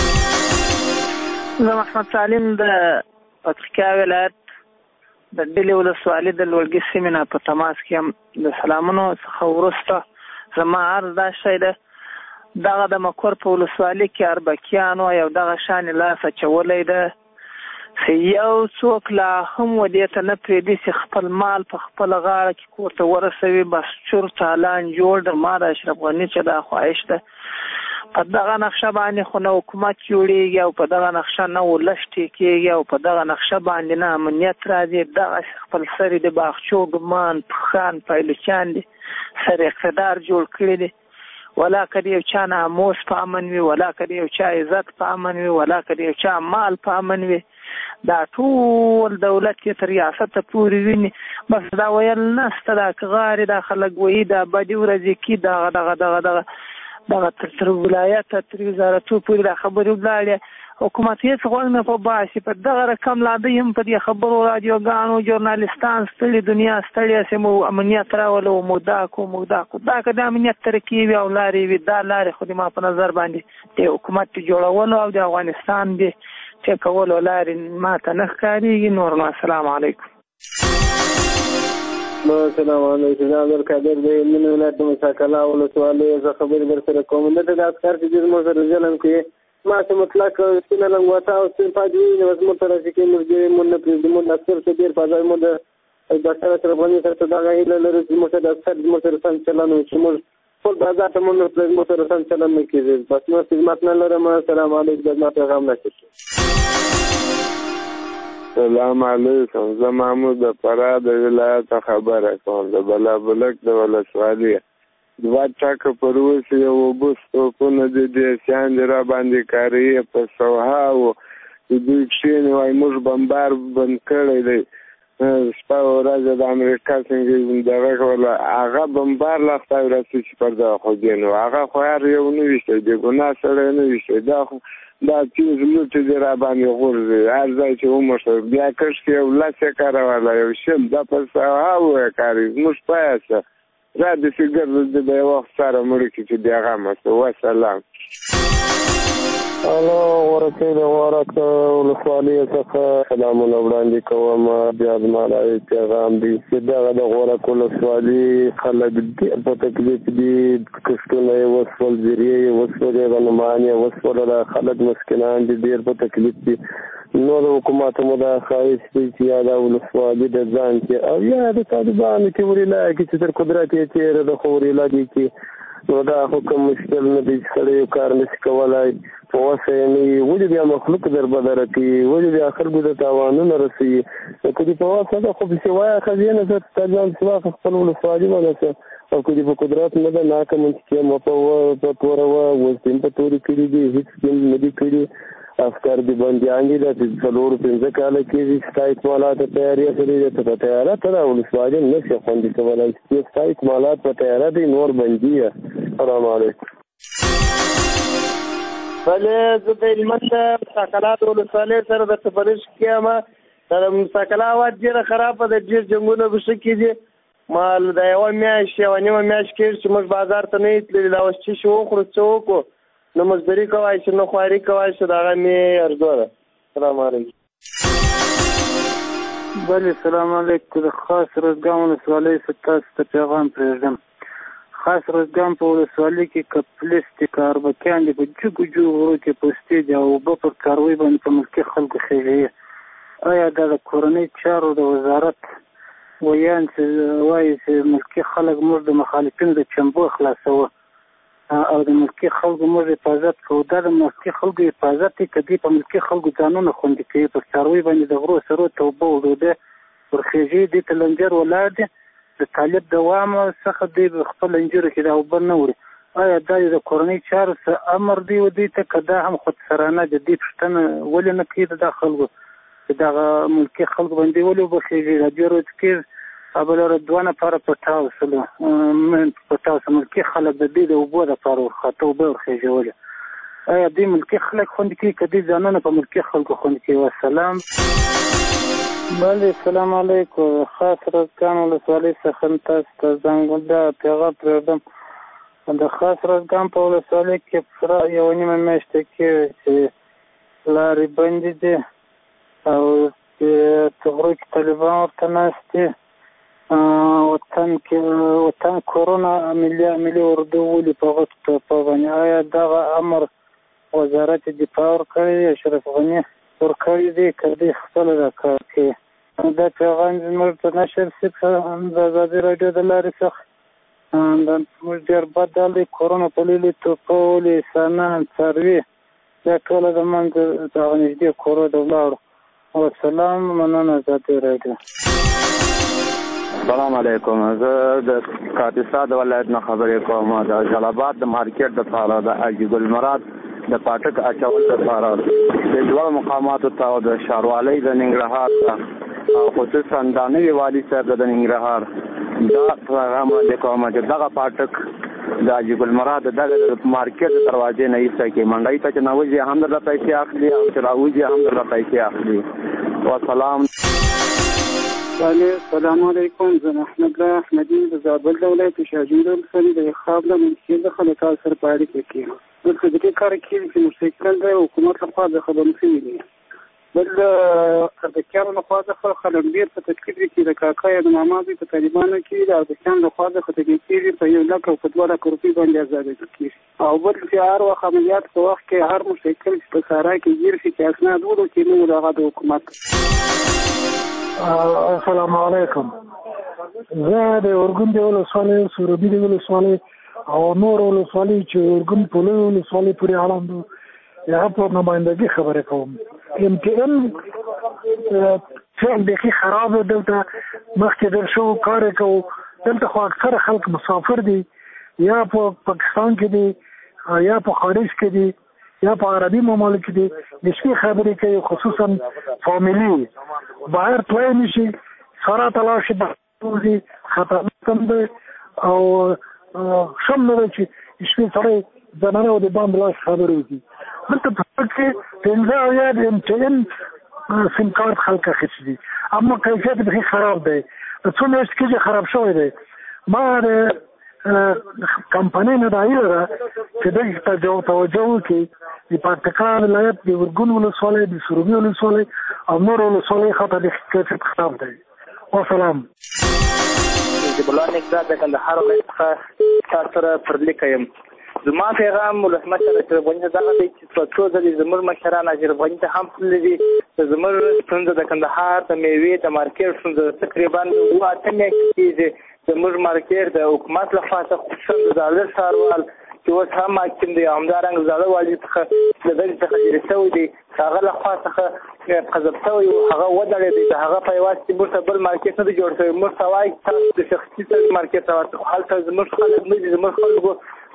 زه محمد سالم د پکتیکا ولایت د ډلې ولسوالۍ د لوړګي سیمې نه په تماس کې یم. د سلامونو څخه وروسته زما عرض دا شی ده دغه د مکور په ولسوالۍ کې اربکیانو یو دغه شانې لاس اچولی ده یو څوک لا هم ودې ته نه پرېږدي چې خپل مال په خپله غاړه کې کور ته ورسوي بس چور تالان جوړ د ما د اشرف غني چې دا خواهش ده په دغه نقشه باندې خو نه حکومت جوړېږي او په دغه نقشه نه ولس ټیکېږي او په دغه نقشه باندې نه امنیت راځي دغسې خپل سر د باغچو ګمان پښان پایلوچان دي سر اقتدار جوړ کړي دي ولا که د یو چا ناموس په امن وي ولا که د یو چا عزت په امن وي ولا که د یو چا مال په امن وي دا ټول دولت کې تر ریاسته پورې ویني بس دا ویل نسته دا که غاړې دا خلک وایي دا بدې ورځې کې دغه تر ولایته تر وزارتو پورې دا خبرې ولاړې حکومت هېڅ غوږ نه په باسي په دغه رقم لا دوی هم په دې خبرو راډیوګانو ژورنالستان ستړي دنیا ستړې سې مو امنیت راولو موږ دا کو دا که د امنیت ترکې وي او لارې وي دا لارې خو د ما په نظر باندې د حکومت د جوړولو او د افغانستان د چې کولو لارې ما ته نه ښکارېږي. نور نو السلام علیکم. السلام علیکم. زه عبدالقادر د هلمند ولایت د موسی کلا ولسوالۍ زه خبرې درسره کوم. دلته د عسکر چې زموږ سره ظلم کوي ما چې مطلق سپینه لنګوټه او سپین پاج وي نو زموږ سره چې کوي موږ مونږ نه پرېږدو موږ عسکر ته ډېر په ځای موږ د ډاکټر اشرف غني سره ته دغه هیله لرو چې موږ د عسکر زموږ سره سم چلند وشي موږ ټول بازار ته موږ زموږ سره سم چلند نه کېږي بس نور خدمت نه لرم. السلام علیکم. زما پیغام نشي. سلام علیکم. زه محمود د فراه د ولایت خبره کوم د بلابلک د ولسوالۍ 2 ټکه پر اوس یو اوبه توپونه د دې سیاندې را باندې کاریې په سوهاو دوی کښېني وایي موږ بمبار بند کړی دی شپه ورځ د امریکا څنګه دغه کوله هغه بمبار لا خدای راسي چې پر دغه خو دی نو هغه خو هر یو نه ویشتی د ګناه سړی نه ویشتی دا تیز لوټې دی را باندې غورځي هر ځای چې وموښه بیا کښ کې یو 10 یې کاروله یو شل دا په سوهاو یې کاري زموږ پایسه را د فکر د یو وخت سره مړه کې چې بیا غمه سو وسلام. الو ورکې د ورک ولسوالۍ څخه سلامونه وړاندې کوم. بیا زما دا پیغام دی چې دغه د غورک ولسوالۍ خلک ډېر په تکلیف دي کښتونه یې وسول زیرې یې وسول غنمان یې وسول خلک مسکینان دي ډېر په تکلیف دي. نو د حکومت مو دا خواهش دی چې یا دا ولسوالي د ځان کې او یا د طالبانو کې وریلا کې چې تر قدرت یې تېره د خو وریلا دي کې نو دا حکم مشکل نه دی چې سړی یو کار نشي کولی په وسه یې نه وي ولې بیا مخلوق در بدره کوي ولې بیا خلکو ته تاوانونه رسوي نو که دې په وسه ده خو پسې وایه ښځې نه زه تا ځان سواخه خپل ولسوالي ونسه او که دې په قدرت نه ده ناکه منطقې مه په توره وه وزدین په تورې کړي دي هېڅ نه دي کړي عسکر دي بندیان دي د 4-5 کاله کېږي ستا اکمالات په تیاري سره دي ته په تیاره ته د ولسوالۍ نشي خوندي کولی چې ستا اکمالات په تیاره دي نور بندي السلام علیکم. بله زه د هلمند مساکلات ولسوالۍ سره د تفریش کې یم د مساکله هوا ډېره خرابه ده ډېر جنګونه پکې کېدي ما د یوه میاشت یوه نیمه میاشت کېږي چې موږ بازار ته نه یو تللي دا اوس چې شي وخورو څه وکړو نه مزدوري کوای شو نه خواري کوای شو د هغه مې ارزو ده. السلام علیکم. بله سلام علیکم. د خاص روزګان ولسوالۍ څخه تاسو ته پیغام پرېږدم. خاص روزګان په ولسوالۍ کې که پولیس دي که اربکیان دي په جګو جګو غرو کې پوستې دي او اوبه پر کاروي باندې په ملکي خلکو خېژوي آیا دا د کورنۍ چارو د وزارت ویان چې وایي چې ملکي خلک موږ د مخالفینو د چمبو خلاصوه او د ملکي خلکو موږ حفاظت کوو دا د ملکي خلکو حفاظت دی که دوی په ملکي خلکو ځانونه خوندي کوي پر څاروي باندې د غرو سرو ته اوبه وډوده ورخېژي دې ته لنجر ولاړ دی د طالب د وامه څخه دوی خپل انجیرو کې دا اوبه نه وړي آیا دا د کورنۍ چارو څه امر دی و دوی ته که دا هم خودسرانه د دې پوښتنه ولې نه کوي د دا خلکو چې دغه ملکي خلکو باندې ولې اوبه خېژي دا دوی ورځ کې ابلاره 2 نفره پټاو سلو پټاو ملکي خلک د دې د اوبو دپاره ورخاته اوبه ورخېژولې آیا دوی ملکي خلک خوندي کوي که دوی ځانونه په ملکي خلکو خوندي کوي. وسلام. بله سلام علیکم. خاص روزګان ولسوالۍ څخه تاسو ته زنګ دا پیغام پرېږدم د خاص روزګان په ولسوالۍ کې پوره یوه نیمه میاشته کېږي چې لارې بندې دي او په غرو کې طالبان ورته ناست دي وطن کورونا ملي اردو ولي په غټ ټوپه باندې آیا دغه امر وزارت دفاع ورکړی دی اشرف غني ورکړی دی که دوی خپله دا کار کوي دا پیغام زموږ ته نشر شي د ازادي راډیو د لارې څخه موږ ډېر بد حال دی کورونا په لیلې ټوپه ولي انسانان څاروي دا ټوله د منځه دغه نږدې کورو ته ولاړو. وسلام. مننه ازادي راډیو. السلام علیکم. زه د کاپیسا د ولایت نه خبرې کوم. د جلال آباد د مارکیټ دپاره د حاجي ګل مراد د پاټک اچول دپاره د دوه مقاماتو ته او د ښاروالۍ د ننګرهار ته او خصوصا د نوي والي صاحب د ننګرهار دا پیغام وړاندې کوم چې دغه پاټک د حاجي ګل مراد دغه مارکیټ د دروازې نه ایسته کې منډۍ ته چې نوځي هم درته پیسې اخلي او چې راوځي هم درته پیسې اخلي. وسلام. السلام علیکم. زه احمد الله احمدي د زابل د ولایت شاجوی ولسوالۍ د خاب له منشي څخه تاسو سره په اړیکه کې یم. دلته د دې کار کېږي چې مستقل د حکومت لخوا د خبرو شوي دي بل اربکیانو لخوا څخه خلک ډېر په تکلیف دي چې د کاکا یا د ماما دوی په طالبانو کې د اربکیانو لخوا څخه تکلیف کېږي په 1 لک او په 2 لک روپۍ باندې ازادي کېږي او بل چې هر وخت عملیات په وخت کې هر مستقل چې په سارا کې ګیر شي چې اسناد ورو کې نو دغه د حکومت. السلام علیکم. زه د اورګون د ولسوالۍ سروبي د ولسوالۍ او نور ولسوالۍ چې اورګون په لوی ولسوالۍ پورې اړوند یا په نمایندګي خبرې کوم. فعل بیخي خراب دلته مخکې در شو کار کوو دلته خو اکثر خلک مسافر دي یا په پاکستان کې دي یا په خارج کې دي یا په عربي ممالک دي د شپې خبرې کوي خصوصا فامیلي بهر تلای نشي سره تلاش شي خطرناک هم دی او شم نه چې شپې سره زنانه او د باندې لاس خبرې وکړي دلته په کې 15 یا د MTN سیم کارت خلک اخیستي دي اما کیفیت بیخي خراب دی څو میاشتې کې خراب شوی دی. ما د کمپنۍ نه دا ایله ده چې دغې ته توجه وکړي د پکتیکا ولایت د اورګون ولسوالۍ د سروبي ولسوالۍ او نور ولسوالۍ خاطر د کیفیت خراب دی. وسلام. جب الله نقدر د کندهار ولایت څخه تاسو سره پر لیک یم. زما پیغام ولسمشر اشرف غني ته دغه دی چې په څو ځلې زموږ مشران اشرف غني ته هم تللي دي چې زموږ ستونزه د کندهار د میوې د مارکیټ ستونزه تقریبا 8 میاشتې کېږي. زموږ مارکیټ د حکومت لخوا څخه خصوصا د زاړه ښاروال چې اوس هم حاکم دی همدارنګه زاړه والي څخه د دغې څخه لرې شوی دی هغه لخوا څخه قذف شوی و هغه ودرېدی د هغه په یوازې چې موږ ته بل مارکیټ نه دی جوړ شوی موږ ته وایي تاسو د شخصي مارکیټ ته ورته هلته زموږ خلک نه دي زموږ خلکو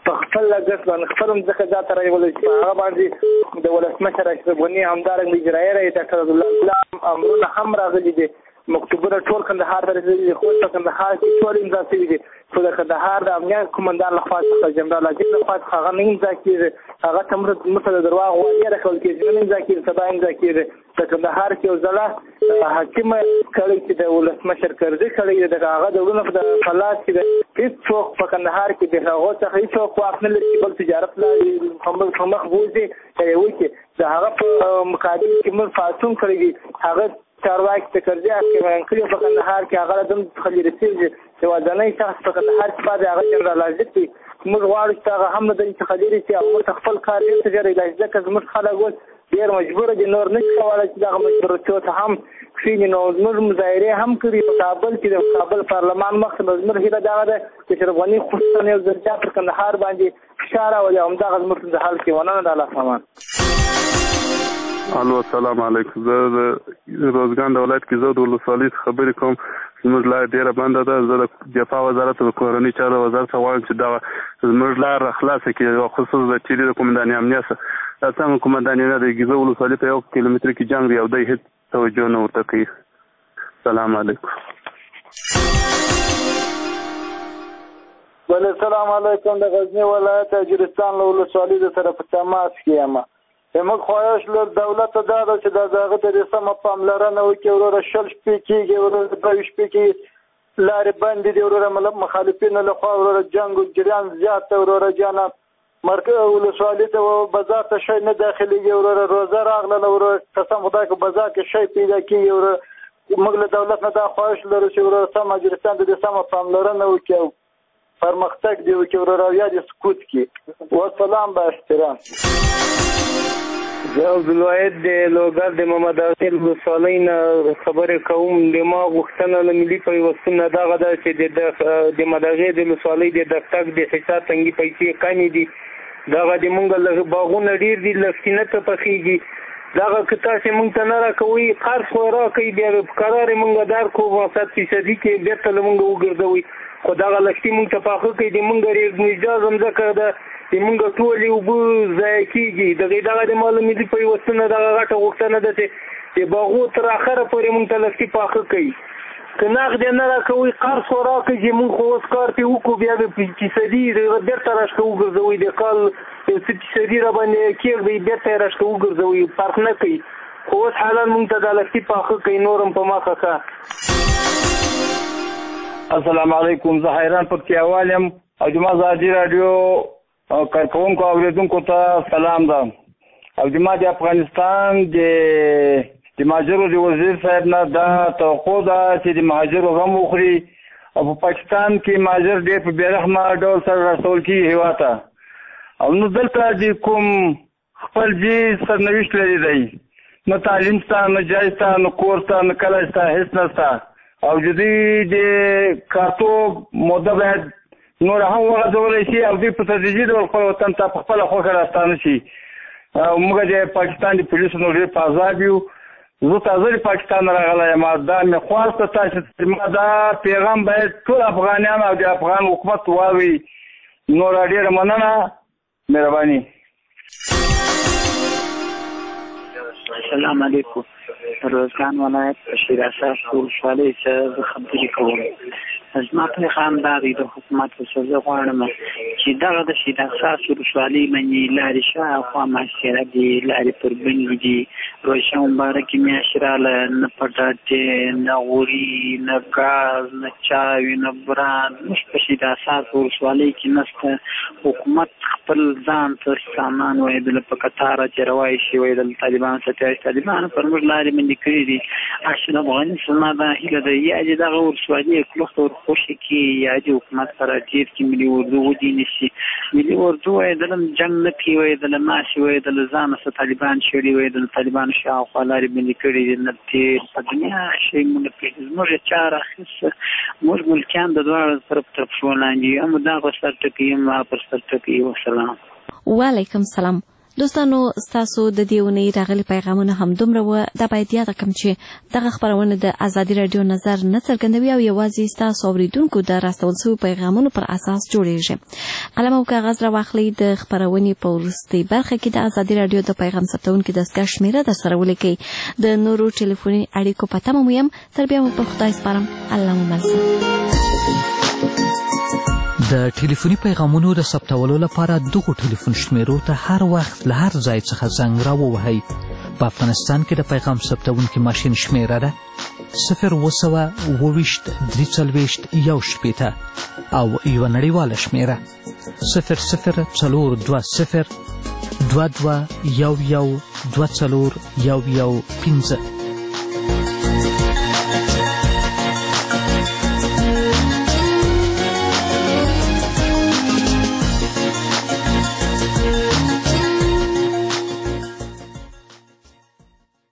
په خپل لګښت باندې خپل ځکه ځا ته راولي چې هغه باندې د ولسمشر اشرف غني همدارنګه اجرایي رئیس ډاکټر عبدالله غلام امرونه هم راغلي دي مکتوبونه ټول کندهار ته رسېدلي دي خو په کندهار کې ټول امضا شوي دي خو د کندهار د امنیت قومندان لخوا څخه جنرال عجیب لخوا څخه هغه نه امضا کېږي هغه ته موږ د درواغ وعدې راکول کېږي نه امضا کېږي سبا امضا کېږي د کندهار کې یو ځله حاکمه کړی چې د ولسمشر کرزي کړی د هغه د ولونو په فلاس کې د هېڅوک په کندهار کې د هغو څخه هېڅوک واک نه لري چې بل تجارت لا په مخ بوځي وکړي د هغه په مقابل کې موږ پاڅون کړی دي هغه چارواکي چې کرزي حاکمان کړي په کندهار کې هغه له دم څخه لرې شوي یوازینی شخص په کندهار کې پاتې هغه جنرال عجیب دی موږ غواړو چې هغه هم د دې څخه لرې شي او موږ خپل کار بېرته جاري کړو ځکه زموږ خلک اوس ډېر مجبوره دي نور نه شي کولی چې دغه مجبورتیو ته هم کښېني نو زموږ مظاهرې هم کړي په کابل کې د کابل پارلمان مخکې نو زموږ هیله دغه ده چې اشرف غني خصوصا یو ځل بیا پر کندهار باندې فشار راولي او همدغه زموږ د حل کې ونه د الله سامان الو السلام علیکم زه د روزګان د ولایت کې زه د ولسوالۍ خبرې کوم زموږ لاره ډېره بنده ده زه د دفاع وزارت د کورنۍ چارو وزارت ته غواړم چې دغه زموږ لاره خلاصه کړي خصوصا د چیرې د قومنداني امنیت دا څنګه قومنداني نه د ګیزه ولسوالۍ په 1 کیلومتر کې جنګ دی او دی هیڅ توجه نه ورته کوي سلام علیکم بله السلام علیکم د غزني ولایت اجرستان له ولسوالۍ د سره په تماس کې یم زموږ خواهش له دولته دا ده چې د هغه د سمه پاملرنه وکړي وروره 6 شپې کېږي وروره 2 شپې کې لارې بندې دي وروره مخالفینو لخوا وروره جنګ و جریان زیات دی وروره جانه ولسوالۍ ته بازار ته شی نه داخلېږي وروره روزه راغله وروره قسم خدای که بازار کې شی پیدا کېږي وروره موږ له دولت نه دا خواهش لرو چې وروره سم اجرستان د سمه پاملرنه وکړي او پرمختګ دی وکړي وروره او یا دې سکوت کړي والسلام با احترام زه عبدالواحد د لوګر د محمد حسین ولسوالۍ نه خبرې کوم د ما غوښتنه له ملي پیوستون نه دغه ده چې د مدغې د ولسوالۍ د دفتر د حساب تنګي پیسې کمې دي دغه د مونږ له باغونه ډېر دي لسکینه ته پخېږي دغه که تاسې مونږ ته نه راکوئ قرض خو راکوئ بیا قرار یې مونږ درکړو 100% کې بېرته له مونږ وګرځوئ خو دغه لښتي مونږ ته پاخه کړئ د مونږ ریګنیجاز هم ځکه ده د مونږ ټولې اوبه ضایع کېږي دغه د مال ملي پیوستونه دغه غټه غوښتنه ده چې د باغو تر اخره پورې مونږ ته لښتي پاخه کوي که نغد یې نه راکوئ قرض خو راکړئ چې مونږ خو اوس کار پرې وکړو بیا به فیصدي بېرته راشته وګرځوئ د کال 100% راباندې کېږدئ بېرته یې راشته وګرځوئ فرق نه کوي خو اوس حالا مونږ ته دا لښتي پاخه کوي نور هم په مخه ښه السلام علیکم زه حیران پکتیاوال یم او د ما ازادي راډیو کارکوونکو او اورېدونکو ته سلام ده او د ما د افغانستان د مهاجرو د وزیر صاحب نه دا توقع ده چې د مهاجرو غم وخوري او په پاکستان کې مهاجر ډېر په بېرحمه ډول سره راستول کېږي هېواد ته او نو دلته د کوم خپل سرنوشت لري دی نه تعلیم شته نه جای شته نه کور شته نه کلی شته هېڅ نشته او د دوی د کارتوب موده باید نور هم وغځولی شي او دوی په تدریجي ډول خپل وطن ته په خپله خوښه راستانه شي او موږ د پاکستان د پولیسو نو ډېر په عذاب یو زه تازه د پاکستان راغلی یم دا مې خواست ده تاسې ما دا پیغام باید ټول افغانیان او د افغان حکومت واوري نوره ډېره مننه مهرباني السلام علیکم روزګان ولایت شیر اساس ولسوالۍ څخه زه خبرې کوم زما پیغام دا دی د حکومت څخه زه غواړم چې دغه د شیر اساس ولسوالۍ باندې لارې شاوخوا محاصره دي لارې پر بندې دي روژه مبارکې میاشتې راغله نه پټاټې نه غوري نه ګاز نه چاوي نه بران موږ په شیر اساس ولسوالۍ کې نشته حکومت خپل ځان ته سامان وایدل په قطاره چې روای شي وایدل طالبان طالبان پر موږ لارې باندې کړي دي اشرف غني زما دا هیله ده یا چې دغه ولسوالۍ کلوخته ورخوښې کړي یا د حکومت سره ډېر کې ملي اردو ودینې شي ملي اردو وایدل جنګ نه کوي وایدل ماشي وایدل ځانه څه طالبان شړي وایدل طالبان شاوخوا لارې باندې کړي دي نه تېر په دنیا شی مونږ نه پرېږدي زموږ یې چاره اخیسته موږ ملکیان د دواړو طرف تر پښو لاندې یو هم دغه سر ټکي یم پر سر ټکي وسلام وعلیکم سلام دوستانو ستاسو د دې اونۍ راغلي پیغامونه هم دومره وو. دا باید یاد کړم چې دغه خپرونه د ازادي راډیو نظر نه څرګندوي او یوازې ستاسو اوریدونکو د راستول شویو پیغامونو پر اساس جوړیږي. قلم او کاغذ راواخلئ. د خپرونې په وروستۍ برخه کې د ازادي راډیو د پیغام ثبتونکي دستګاه شمیره درسره ولیکئ. د نورو ټلیفوني اړیکو په تمه مو یم. تر بیا مو په خدای سپارم. الله مو مل. د ټلیفوني پیغامونو د ثبتولو لپاره دغو ټلیفون شمیرو ته هر وخت له هر ځای څخه زنګ راووهئ. په افغانستان کې د پیغام ثبتونکي ماشین شمیره ده 020-340-1 او یوه نړیواله شمیره 00-420-22-11-24-15.